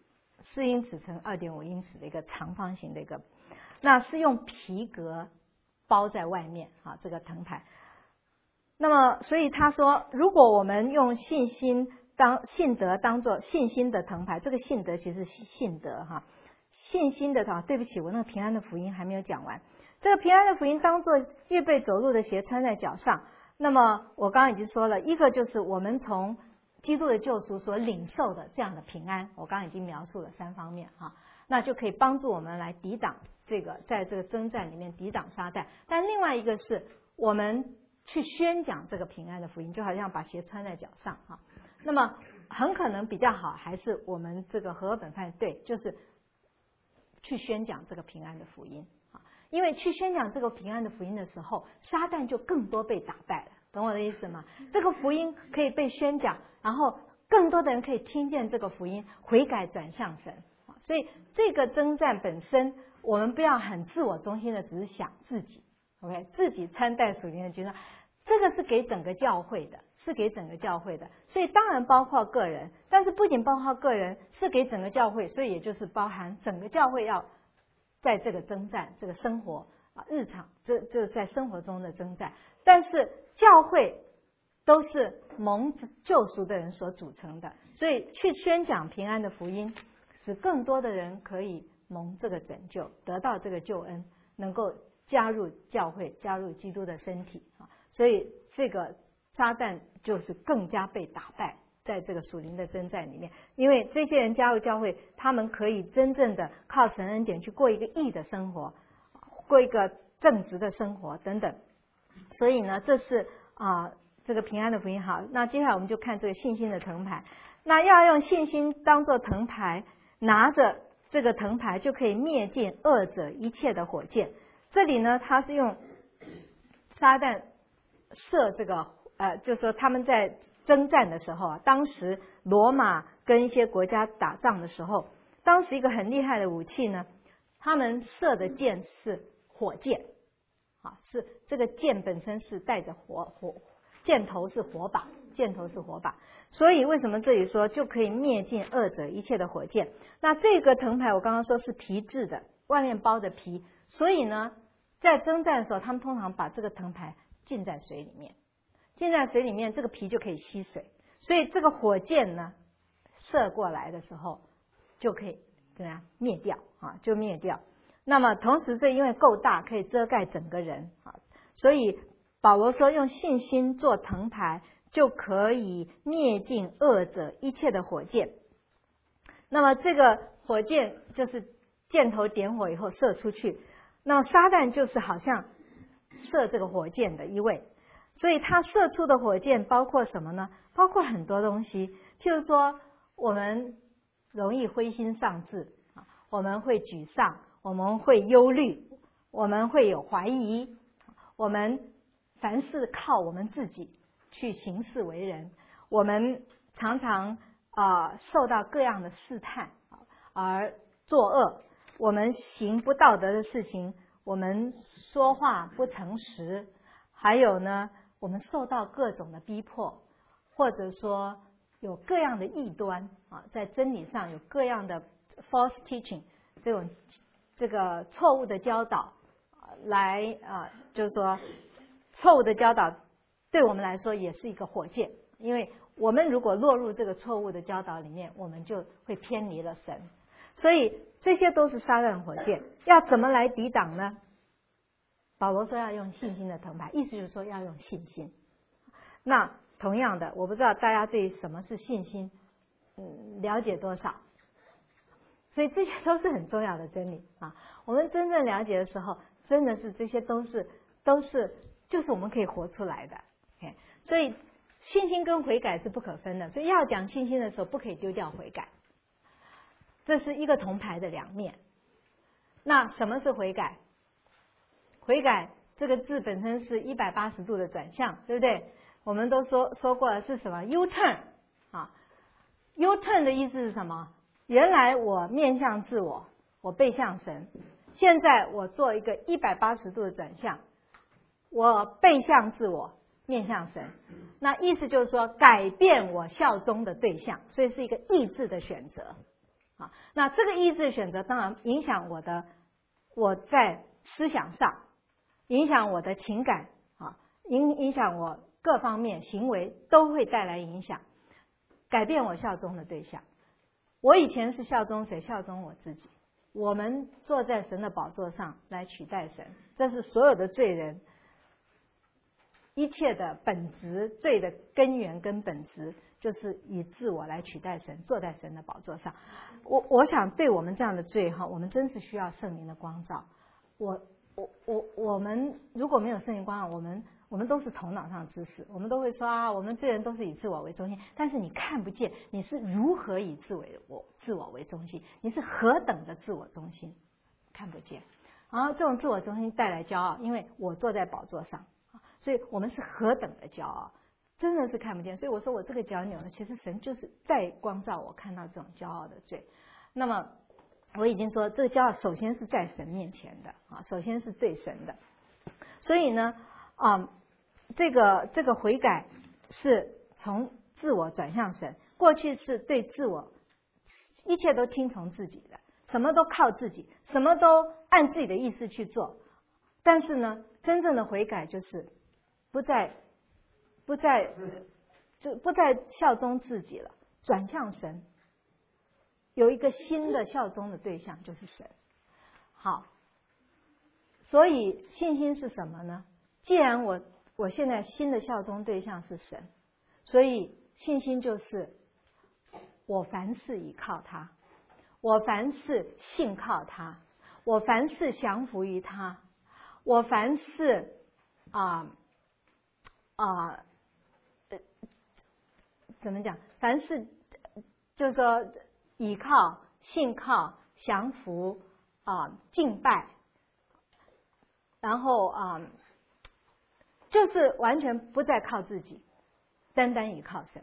S1: ，4英尺乘2.5英尺的一个长方形的一个，那是用皮革包在外面这个藤牌。那么所以他说，如果我们用信德当作信心的藤牌，这个信德其实是信德信心的对不起，我那个平安的福音还没有讲完。这个平安的福音当作预备走路的鞋穿在脚上。那么我刚刚已经说了，一个就是我们从基督的救赎所领受的这样的平安，我刚刚已经描述了3方面那就可以帮助我们来抵挡在这个征战里面抵挡撒旦。但另外一个是我们去宣讲这个平安的福音，就好像把鞋穿在脚上那么很可能比较好，还是我们这个和合本派对，就是去宣讲这个平安的福音因为去宣讲这个平安的福音的时候，撒旦就更多被打败了，懂我的意思吗？这个福音可以被宣讲，然后更多的人可以听见这个福音，悔改转向神。所以这个征战本身，我们不要很自我中心的只是想自己 ，OK， 自己参代属灵的军装，这个是给整个教会的，所以当然包括个人，但是不仅包括个人，是给整个教会，所以也就是包含整个教会要在这个征战，这个生活日常，就是在生活中的征战。但是教会都是蒙救赎的人所组成的，所以去宣讲平安的福音，使更多的人可以蒙这个拯救，得到这个救恩，能够加入教会，加入基督的身体所以这个撒旦就是更加被打败，在这个属灵的征战里面，因为这些人加入教会，他们可以真正的靠神恩典去过一个义的生活，过一个正直的生活等等。所以呢，这是这个平安的福音。好，那接下来我们就看这个信心的藤牌。那要用信心当作藤牌，拿着这个藤牌就可以灭尽恶者一切的火箭。这里呢，他是用撒旦射这个就是说他们在征战的时候当时罗马跟一些国家打仗的时候，当时一个很厉害的武器呢，他们射的箭是火箭是这个箭本身是带着箭头是火把，所以为什么这里说就可以灭尽恶者一切的火箭？那这个藤牌我刚刚说是皮质的，外面包着皮，所以呢在征战的时候，他们通常把这个藤牌浸在水里面，这个皮就可以吸水，所以这个火箭呢射过来的时候就可以怎么样灭掉就灭掉。那么同时是因为够大，可以遮盖整个人所以保罗说用信心做藤牌，就可以灭尽恶者一切的火箭。那么这个火箭就是箭头点火以后射出去，那么撒旦就是好像射这个火箭的一位，所以他射出的火箭包括什么呢？包括很多东西，譬如说我们容易灰心丧志我们会沮丧，我们会忧虑，我们会有怀疑，我们凡事靠我们自己去行事为人，我们常常受到各样的试探而作恶，我们行不道德的事情，我们说话不诚实，还有呢，我们受到各种的逼迫，或者说有各样的异端在真理上有各样的 false teaching， 这个错误的教导来就是说错误的教导对我们来说也是一个火箭，因为我们如果落入这个错误的教导里面，我们就会偏离了神。所以这些都是撒旦火箭，要怎么来抵挡呢？保罗说要用信心的藤牌，意思就是说要用信心。那同样的，我不知道大家对什么是信心了解多少，所以这些都是很重要的真理我们真正了解的时候，真的是这些都是就是我们可以活出来的。所以信心跟悔改是不可分的，所以要讲信心的时候，不可以丢掉悔改，这是一个铜牌的两面。那什么是悔改？悔改这个字本身是180度的转向，对不对？我们都说过了是什么 U-turn U-turn 的意思是什么？原来我面向自我，我背向神，现在我做一个180度的转向，我背向自我，面向神。那意思就是说改变我效忠的对象，所以是一个意志的选择那这个意志的选择当然影响我在思想上，影响我的情感影响我各方面行为都会带来影响，改变我效忠的对象。我以前是效忠谁？效忠我自己。我们坐在神的宝座上来取代神，这是所有的罪人一切的本质，罪的根源跟本质就是以自我来取代神，坐在神的宝座上。我想对我们这样的罪我们真是需要圣灵的光照。我们如果没有圣灵光照，我们都是头脑上知识，我们都会说我们罪人都是以自我为中心，但是你看不见你是如何以自我为中心，你是何等的自我中心，看不见。然后这种自我中心带来骄傲，因为我坐在宝座上，所以我们是何等的骄傲，真的是看不见。所以我说我这个脚扭了，其实神就是在光照我看到这种骄傲的罪。那么我已经说这个骄傲首先是在神面前的首先是对神的。所以呢这个悔改是从自我转向神。过去是对自我一切都听从自己的，什么都靠自己，什么都按自己的意思去做。但是呢，真正的悔改就是不再效忠自己了，转向神，有一个新的效忠的对象就是神。好，所以信心是什么呢？既然我现在新的效忠对象是神，所以信心就是我凡事倚靠他，我凡事信靠他，我凡事降服于他，我凡事怎么讲？凡事就是说倚靠、信靠、降服敬拜，然后就是完全不再靠自己，单单倚靠神，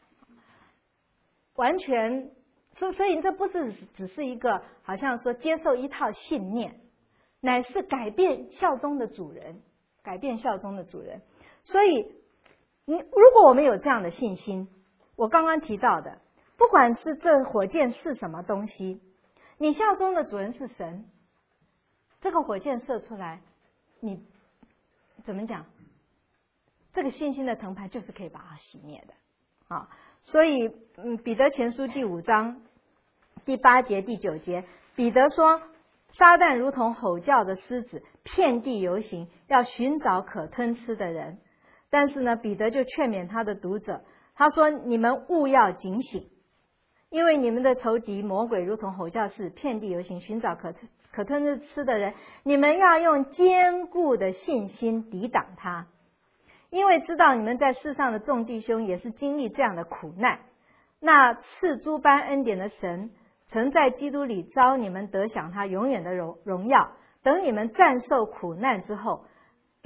S1: 完全所以这不是只是一个好像说接受一套信念，乃是改变效忠的主人，改变效忠的主人。所以如果我们有这样的信心，我刚刚提到的，不管是这火箭是什么东西，你效忠的主人是神，这个火箭射出来，你怎么讲？这个信心的藤牌就是可以把它熄灭的所以彼得前书第5章第8节第9节，彼得说撒旦如同吼叫的狮子，遍地游行，要寻找可吞吃的人。但是呢，彼得就劝勉他的读者，他说你们务要警醒，因为你们的仇敌魔鬼如同吼叫狮子，遍地游行，寻找可吞吃的人。你们要用坚固的信心抵挡他，因为知道你们在世上的众弟兄也是经历这样的苦难。那赐诸般恩典的神，曾在基督里招你们得享他永远的荣耀。等你们战胜苦难之后，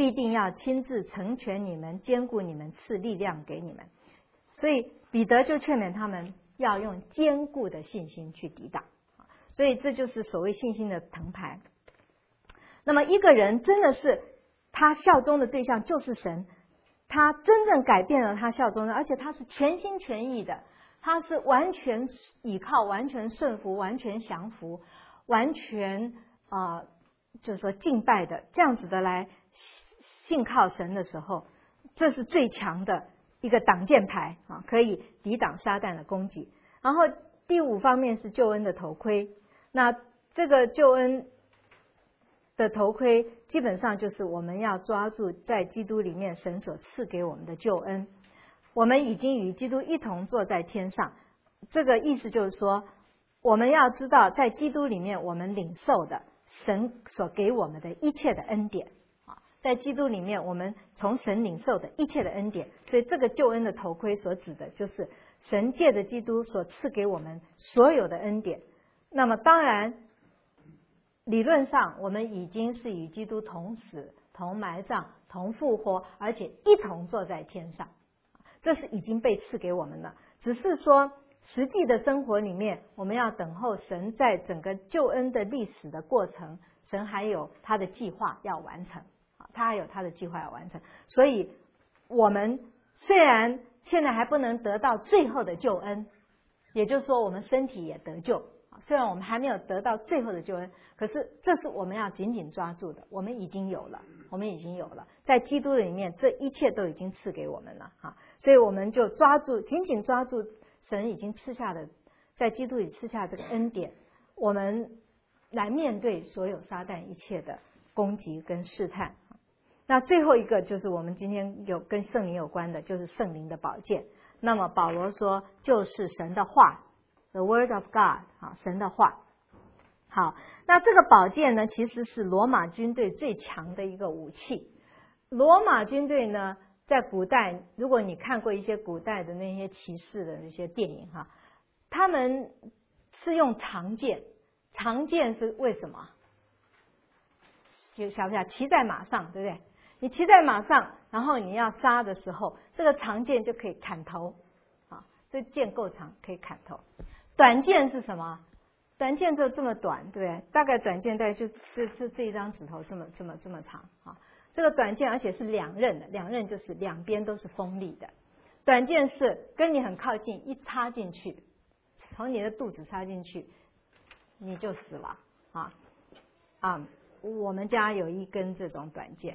S1: 必定要亲自成全你们，坚固你们，赐力量给你们。所以彼得就劝勉他们要用坚固的信心去抵挡。所以这就是所谓信心的藤牌。那么一个人真的是他效忠的对象就是神，他真正改变了他效忠的，而且他是全心全意的，他是完全倚靠、完全顺服、完全降服、完全就是说敬拜的，这样子的来信靠神的时候，这是最强的一个挡箭牌啊，可以抵挡撒旦的攻击。然后第5方面是救恩的头盔。那这个救恩的头盔基本上就是我们要抓住在基督里面神所赐给我们的救恩。我们已经与基督一同坐在天上，这个意思就是说，我们要知道在基督里面我们领受的神所给我们的一切的恩典啊，在基督里面我们从神领受的一切的恩典。所以这个救恩的头盔所指的就是神借着基督所赐给我们所有的恩典。那么当然理论上我们已经是与基督同死、同埋葬、同复活，而且一同坐在天上，这是已经被赐给我们了。只是说实际的生活里面，我们要等候神在整个救恩的历史的过程，神还有他的计划要完成，他还有他的计划要完成。所以我们虽然现在还不能得到最后的救恩，也就是说我们身体也得救，虽然我们还没有得到最后的救恩，可是这是我们要紧紧抓住的，我们已经有了，在基督里面这一切都已经赐给我们了哈，所以我们就紧紧抓住神已经赐下的，在基督里赐下这个恩典，我们来面对所有撒旦一切的攻击跟试探。那最后一个就是我们今天有跟圣灵有关的，就是圣灵的宝剑。那么保罗说就是神的话， The word of God 啊，神的话。好，那这个宝剑呢，其实是罗马军队最强的一个武器。罗马军队呢，在古代，如果你看过一些古代的那些骑士的那些电影哈，他们是用长剑。长剑是为什么？就晓不晓得？骑在马上，对不对？你骑在马上，然后你要杀的时候，这个长剑就可以砍头啊，这剑够长，可以砍头。短剑是什么？短剑就这么短，对不对？大概短剑大概就是这一张指头这么长啊。这个短剑而且是两刃的，两刃就是两边都是锋利的。短剑是跟你很靠近，一插进去，从你的肚子插进去，你就死了啊！我们家有一根这种短剑，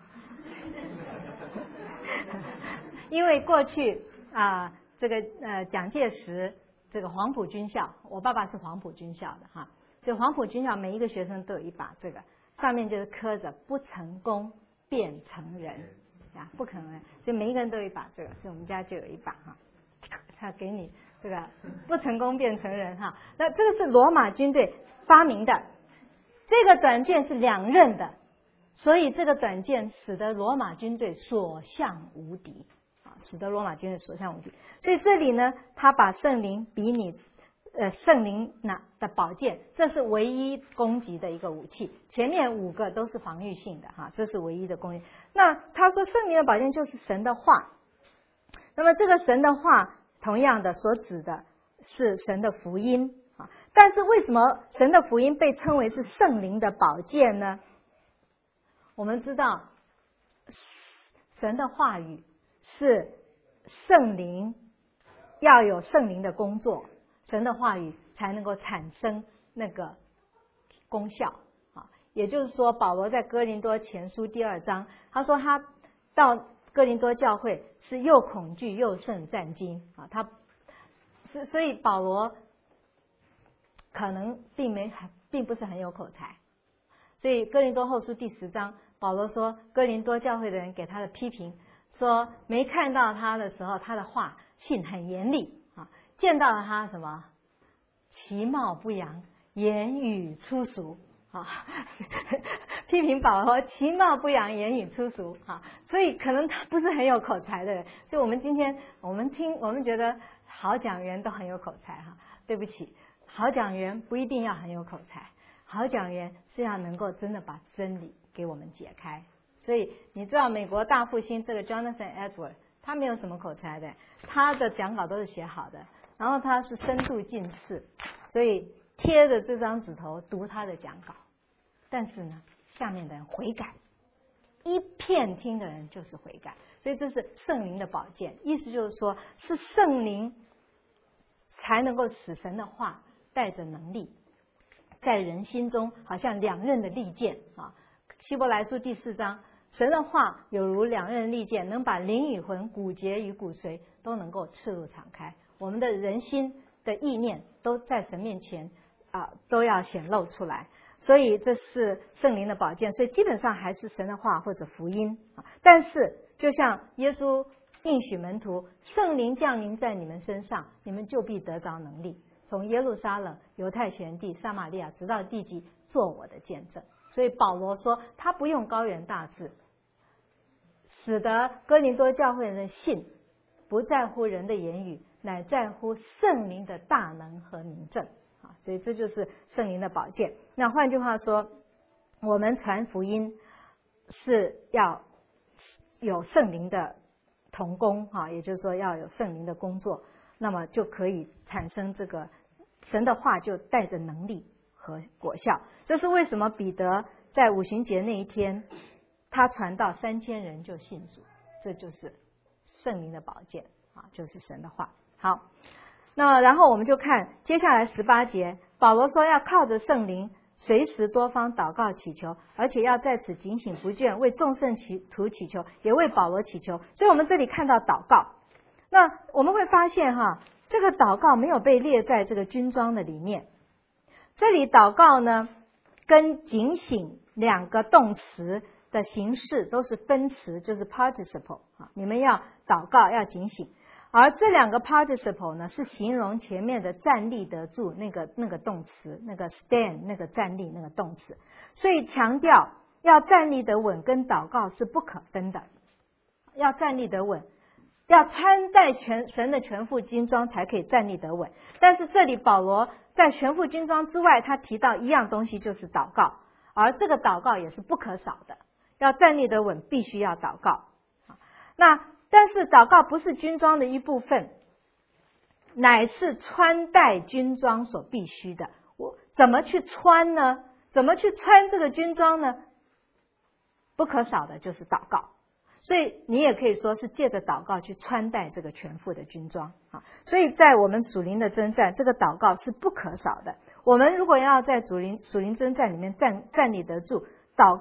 S1: 因为过去这个蒋介石这个黄埔军校，我爸爸是黄埔军校的哈，所以黄埔军校每一个学生都有一把这个，上面就是刻着不成功便成仁啊，不可能，所以每一个人都有一把这个，所以我们家就有一把哈，他给你这个不成功便成仁哈。那这个是罗马军队发明的，这个短剑是两刃的，所以这个短剑使得罗马军队所向无敌啊，使得罗马军队所向无敌。所以这里呢，他把圣灵比拟圣灵的宝剑，这是唯一攻击的一个武器，前面5个都是防御性的哈，这是唯一的攻击。那他说圣灵的宝剑就是神的话，那么这个神的话同样的所指的是神的福音啊。但是为什么神的福音被称为是圣灵的宝剑呢？我们知道神的话语是圣灵，要有圣灵的工作，神的话语才能够产生那个功效啊。也就是说，保罗在哥林多前书第2章，他说他到哥林多教会是又恐惧又甚战惊啊，所以保罗可能并不是很有口才，所以哥林多后书第10章，保罗说哥林多教会的人给他的批评，说没看到他的时候，他的话性很严厉啊，见到了他什么其貌不扬，言语粗俗啊，批评保罗其貌不扬，言语粗俗啊，所以可能他不是很有口才的人。所以我们今天我们觉得好讲员都很有口才哈，对不起，好讲员不一定要很有口才，好讲员是要能够真的把真理给我们解开， 所以你知道美国大复兴这个 Jonathan Edwards， 他没有什么口才的，他的讲稿都是写好的，然后他是深度近视，所以贴着这张纸头读他的讲稿。但是呢，下面的人悔改，一片听的人就是悔改，所以这是圣灵的宝剑，意思就是说是圣灵才能够使神的话带着能力在人心中，好像两刃的利剑啊。希伯来书第4章，神的话有如两刃利剑，能把灵与魂、骨节与骨髓都能够刺入敞开。我们的人心的意念都在神面前都要显露出来。所以这是圣灵的宝剑，所以基本上还是神的话或者福音啊。但是就像耶稣应许门徒，圣灵降临在你们身上，你们就必得着能力，从耶路撒冷、犹太全地、撒玛利亚直到地极，做我的见证。所以保罗说，他不用高远大志，使得哥林多教会人的信不在乎人的言语，乃在乎圣灵的大能和明证啊。所以这就是圣灵的宝剑。那换句话说，我们传福音是要有圣灵的同工啊，也就是说要有圣灵的工作，那么就可以产生这个神的话就带着能力和果效。这是为什么彼得在五旬节那一天，他传到3000人就信主，这就是圣灵的宝剑啊，就是神的话。好，那然后我们就看接下来18节，保罗说要靠着圣灵随时多方祷告祈求，而且要在此警醒不倦，为众圣徒祈求，也为保罗祈求。所以我们这里看到祷告，那我们会发现这个祷告没有被列在这个军装的里面。这里祷告呢跟警醒两个动词的形式都是分词，就是 participle 你们要祷告要警醒，而这两个 participle 呢是形容前面的站立得住那个动词，那个 stand 那个站立那个动词，所以强调要站立得稳跟祷告是不可分的，要站立得稳，要穿戴神的全副军装才可以站立得稳。但是这里保罗在全副军装之外，他提到一样东西，就是祷告，而这个祷告也是不可少的，要站立得稳必须要祷告。那但是祷告不是军装的一部分，乃是穿戴军装所必须的。我怎么去穿呢？怎么去穿这个军装呢？不可少的就是祷告。所以你也可以说是借着祷告去穿戴这个全副的军装啊。所以在我们属灵的征战，这个祷告是不可少的。我们如果要在属灵征战里面站立得住，祷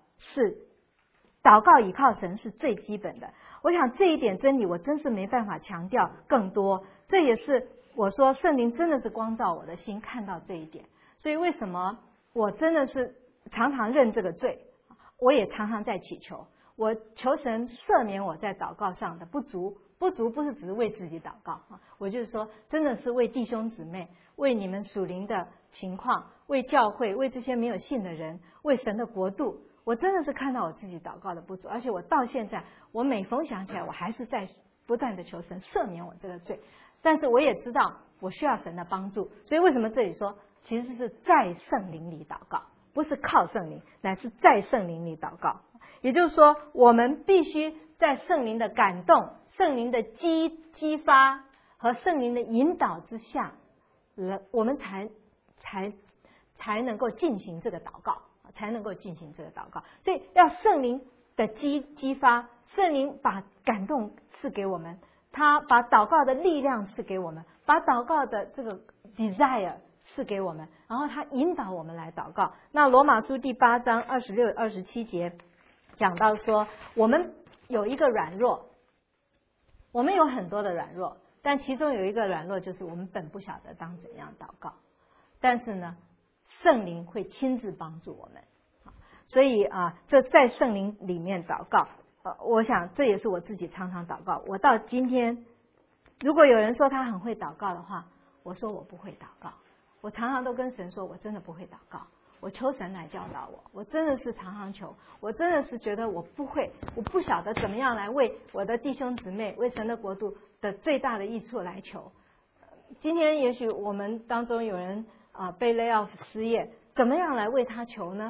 S1: 告倚靠神是最基本的。我想这一点真理我真是没办法强调更多，这也是我说圣灵真的是光照我的心看到这一点。所以为什么我真的是常常认这个罪，我也常常在祈求，我求神赦免我在祷告上的不足不是只是为自己祷告我就是说真的是为弟兄姊妹，为你们属灵的情况，为教会，为这些没有信的人，为神的国度，我真的是看到我自己祷告的不足，而且我到现在我每逢想起来，我还是在不断的求神赦免我这个罪。但是我也知道我需要神的帮助，所以为什么这里说其实是在圣灵里祷告，不是靠圣灵，乃是在圣灵里祷告。也就是说我们必须在圣灵的感动、圣灵的激发和圣灵的引导之下，我们才能够进行这个祷告，才能够进行这个祷告。所以要圣灵的激发，圣灵把感动赐给我们，他把祷告的力量赐给我们，把祷告的这个 desire 赐给我们，然后他引导我们来祷告。那罗马书第8章26、27节讲到说，我们有一个软弱，我们有很多的软弱，但其中有一个软弱就是我们本不晓得当怎样祷告，但是呢圣灵会亲自帮助我们。所以这在圣灵里面祷告，我想这也是我自己常常祷告。我到今天，如果有人说他很会祷告的话，我说我不会祷告。我常常都跟神说，我真的不会祷告，我求神来教导我。我真的是常常求，我真的是觉得我不会，我不晓得怎么样来为我的弟兄姊妹、为神的国度的最大的益处来求。今天也许我们当中有人被 lay off 失业，怎么样来为他求呢？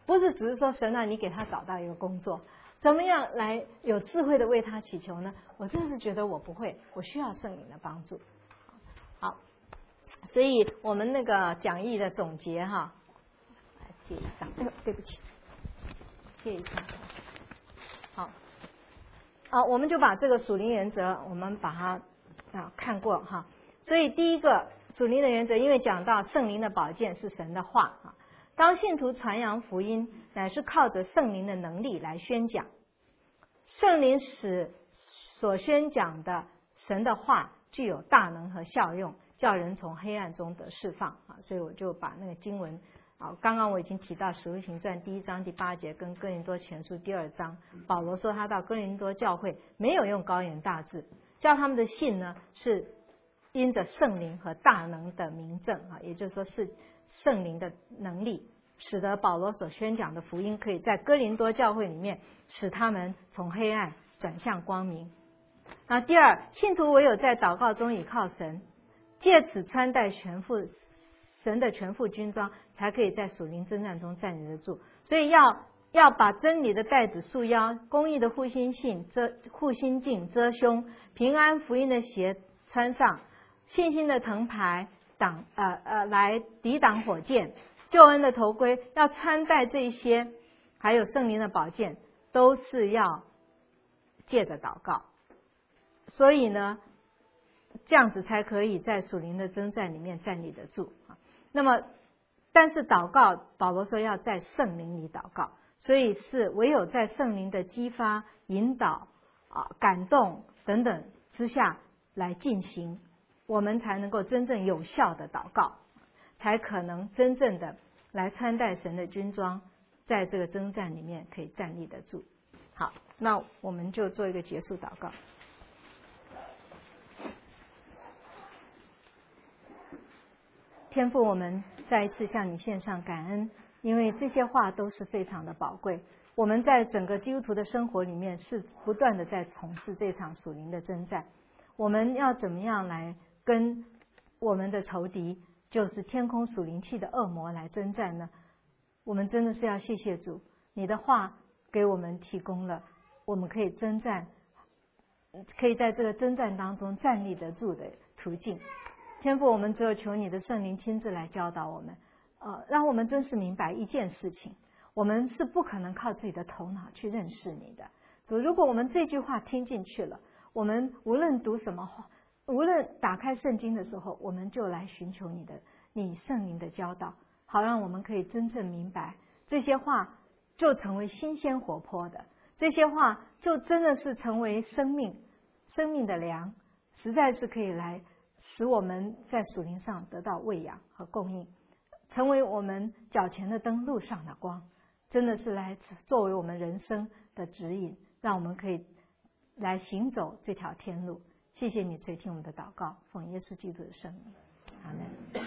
S1: 不是只是说神啊，你给他找到一个工作，怎么样来有智慧的为他祈求呢？我真的是觉得我不会，我需要圣灵的帮助。好，所以我们那个讲义的总结哈，来借一张，对不起，借一张。好，我们就把这个属灵原则，我们把它看过哈。所以第一个属灵的原则，因为讲到圣灵的宝剑是神的话啊，当信徒传扬福音，乃是靠着圣灵的能力来宣讲。圣灵使所宣讲的神的话具有大能和效用，叫人从黑暗中得释放啊。所以我就把那个经文刚刚我已经提到《使徒行传》1章第8节跟哥林多前书2章，保罗说他到哥林多教会没有用高言大志，叫他们的信呢是因着圣灵和大能的明证啊，也就是说是圣灵的能力，使得保罗所宣讲的福音可以在哥林多教会里面使他们从黑暗转向光明。那第二，信徒唯有在祷告中倚靠神，借此穿戴神的全副军装，才可以在属灵征战中站立得住。所以要把真理的带子束腰，公义的护心镜遮胸，平安福音的鞋穿上，信心的藤牌来抵挡火箭，救恩的头盔，要穿戴这些，还有圣灵的宝剑，都是要借着祷告。所以呢，这样子才可以在属灵的征战里面站立得住。那么，但是祷告，保罗说要在圣灵里祷告，所以是唯有在圣灵的激发、引导、感动等等之下来进行，我们才能够真正有效的祷告，才可能真正的来穿戴神的军装，在这个征战里面可以站立得住。好，那我们就做一个结束祷告。天父，我们再一次向你献上感恩，因为这些话都是非常的宝贵。我们在整个基督徒的生活里面是不断的在从事这场属灵的征战。我们要怎么样来跟我们的仇敌，就是天空属灵气的恶魔来征战呢？我们真的是要谢谢主，你的话给我们提供了我们可以征战，可以在这个征战当中站立得住的途径。天父，我们只有求你的圣灵亲自来教导我们，让我们真是明白一件事情，我们是不可能靠自己的头脑去认识你的。主，如果我们这句话听进去了，我们无论读什么话，无论打开圣经的时候，我们就来寻求你圣灵的教导，好让我们可以真正明白这些话，就成为新鲜活泼的，这些话就真的是成为生命的粮，实在是可以来使我们在属灵上得到喂养和供应，成为我们脚前的灯，路上的光，真的是来作为我们人生的指引，让我们可以来行走这条天路。谢谢你垂听我们的祷告，奉耶稣基督的圣名，阿们。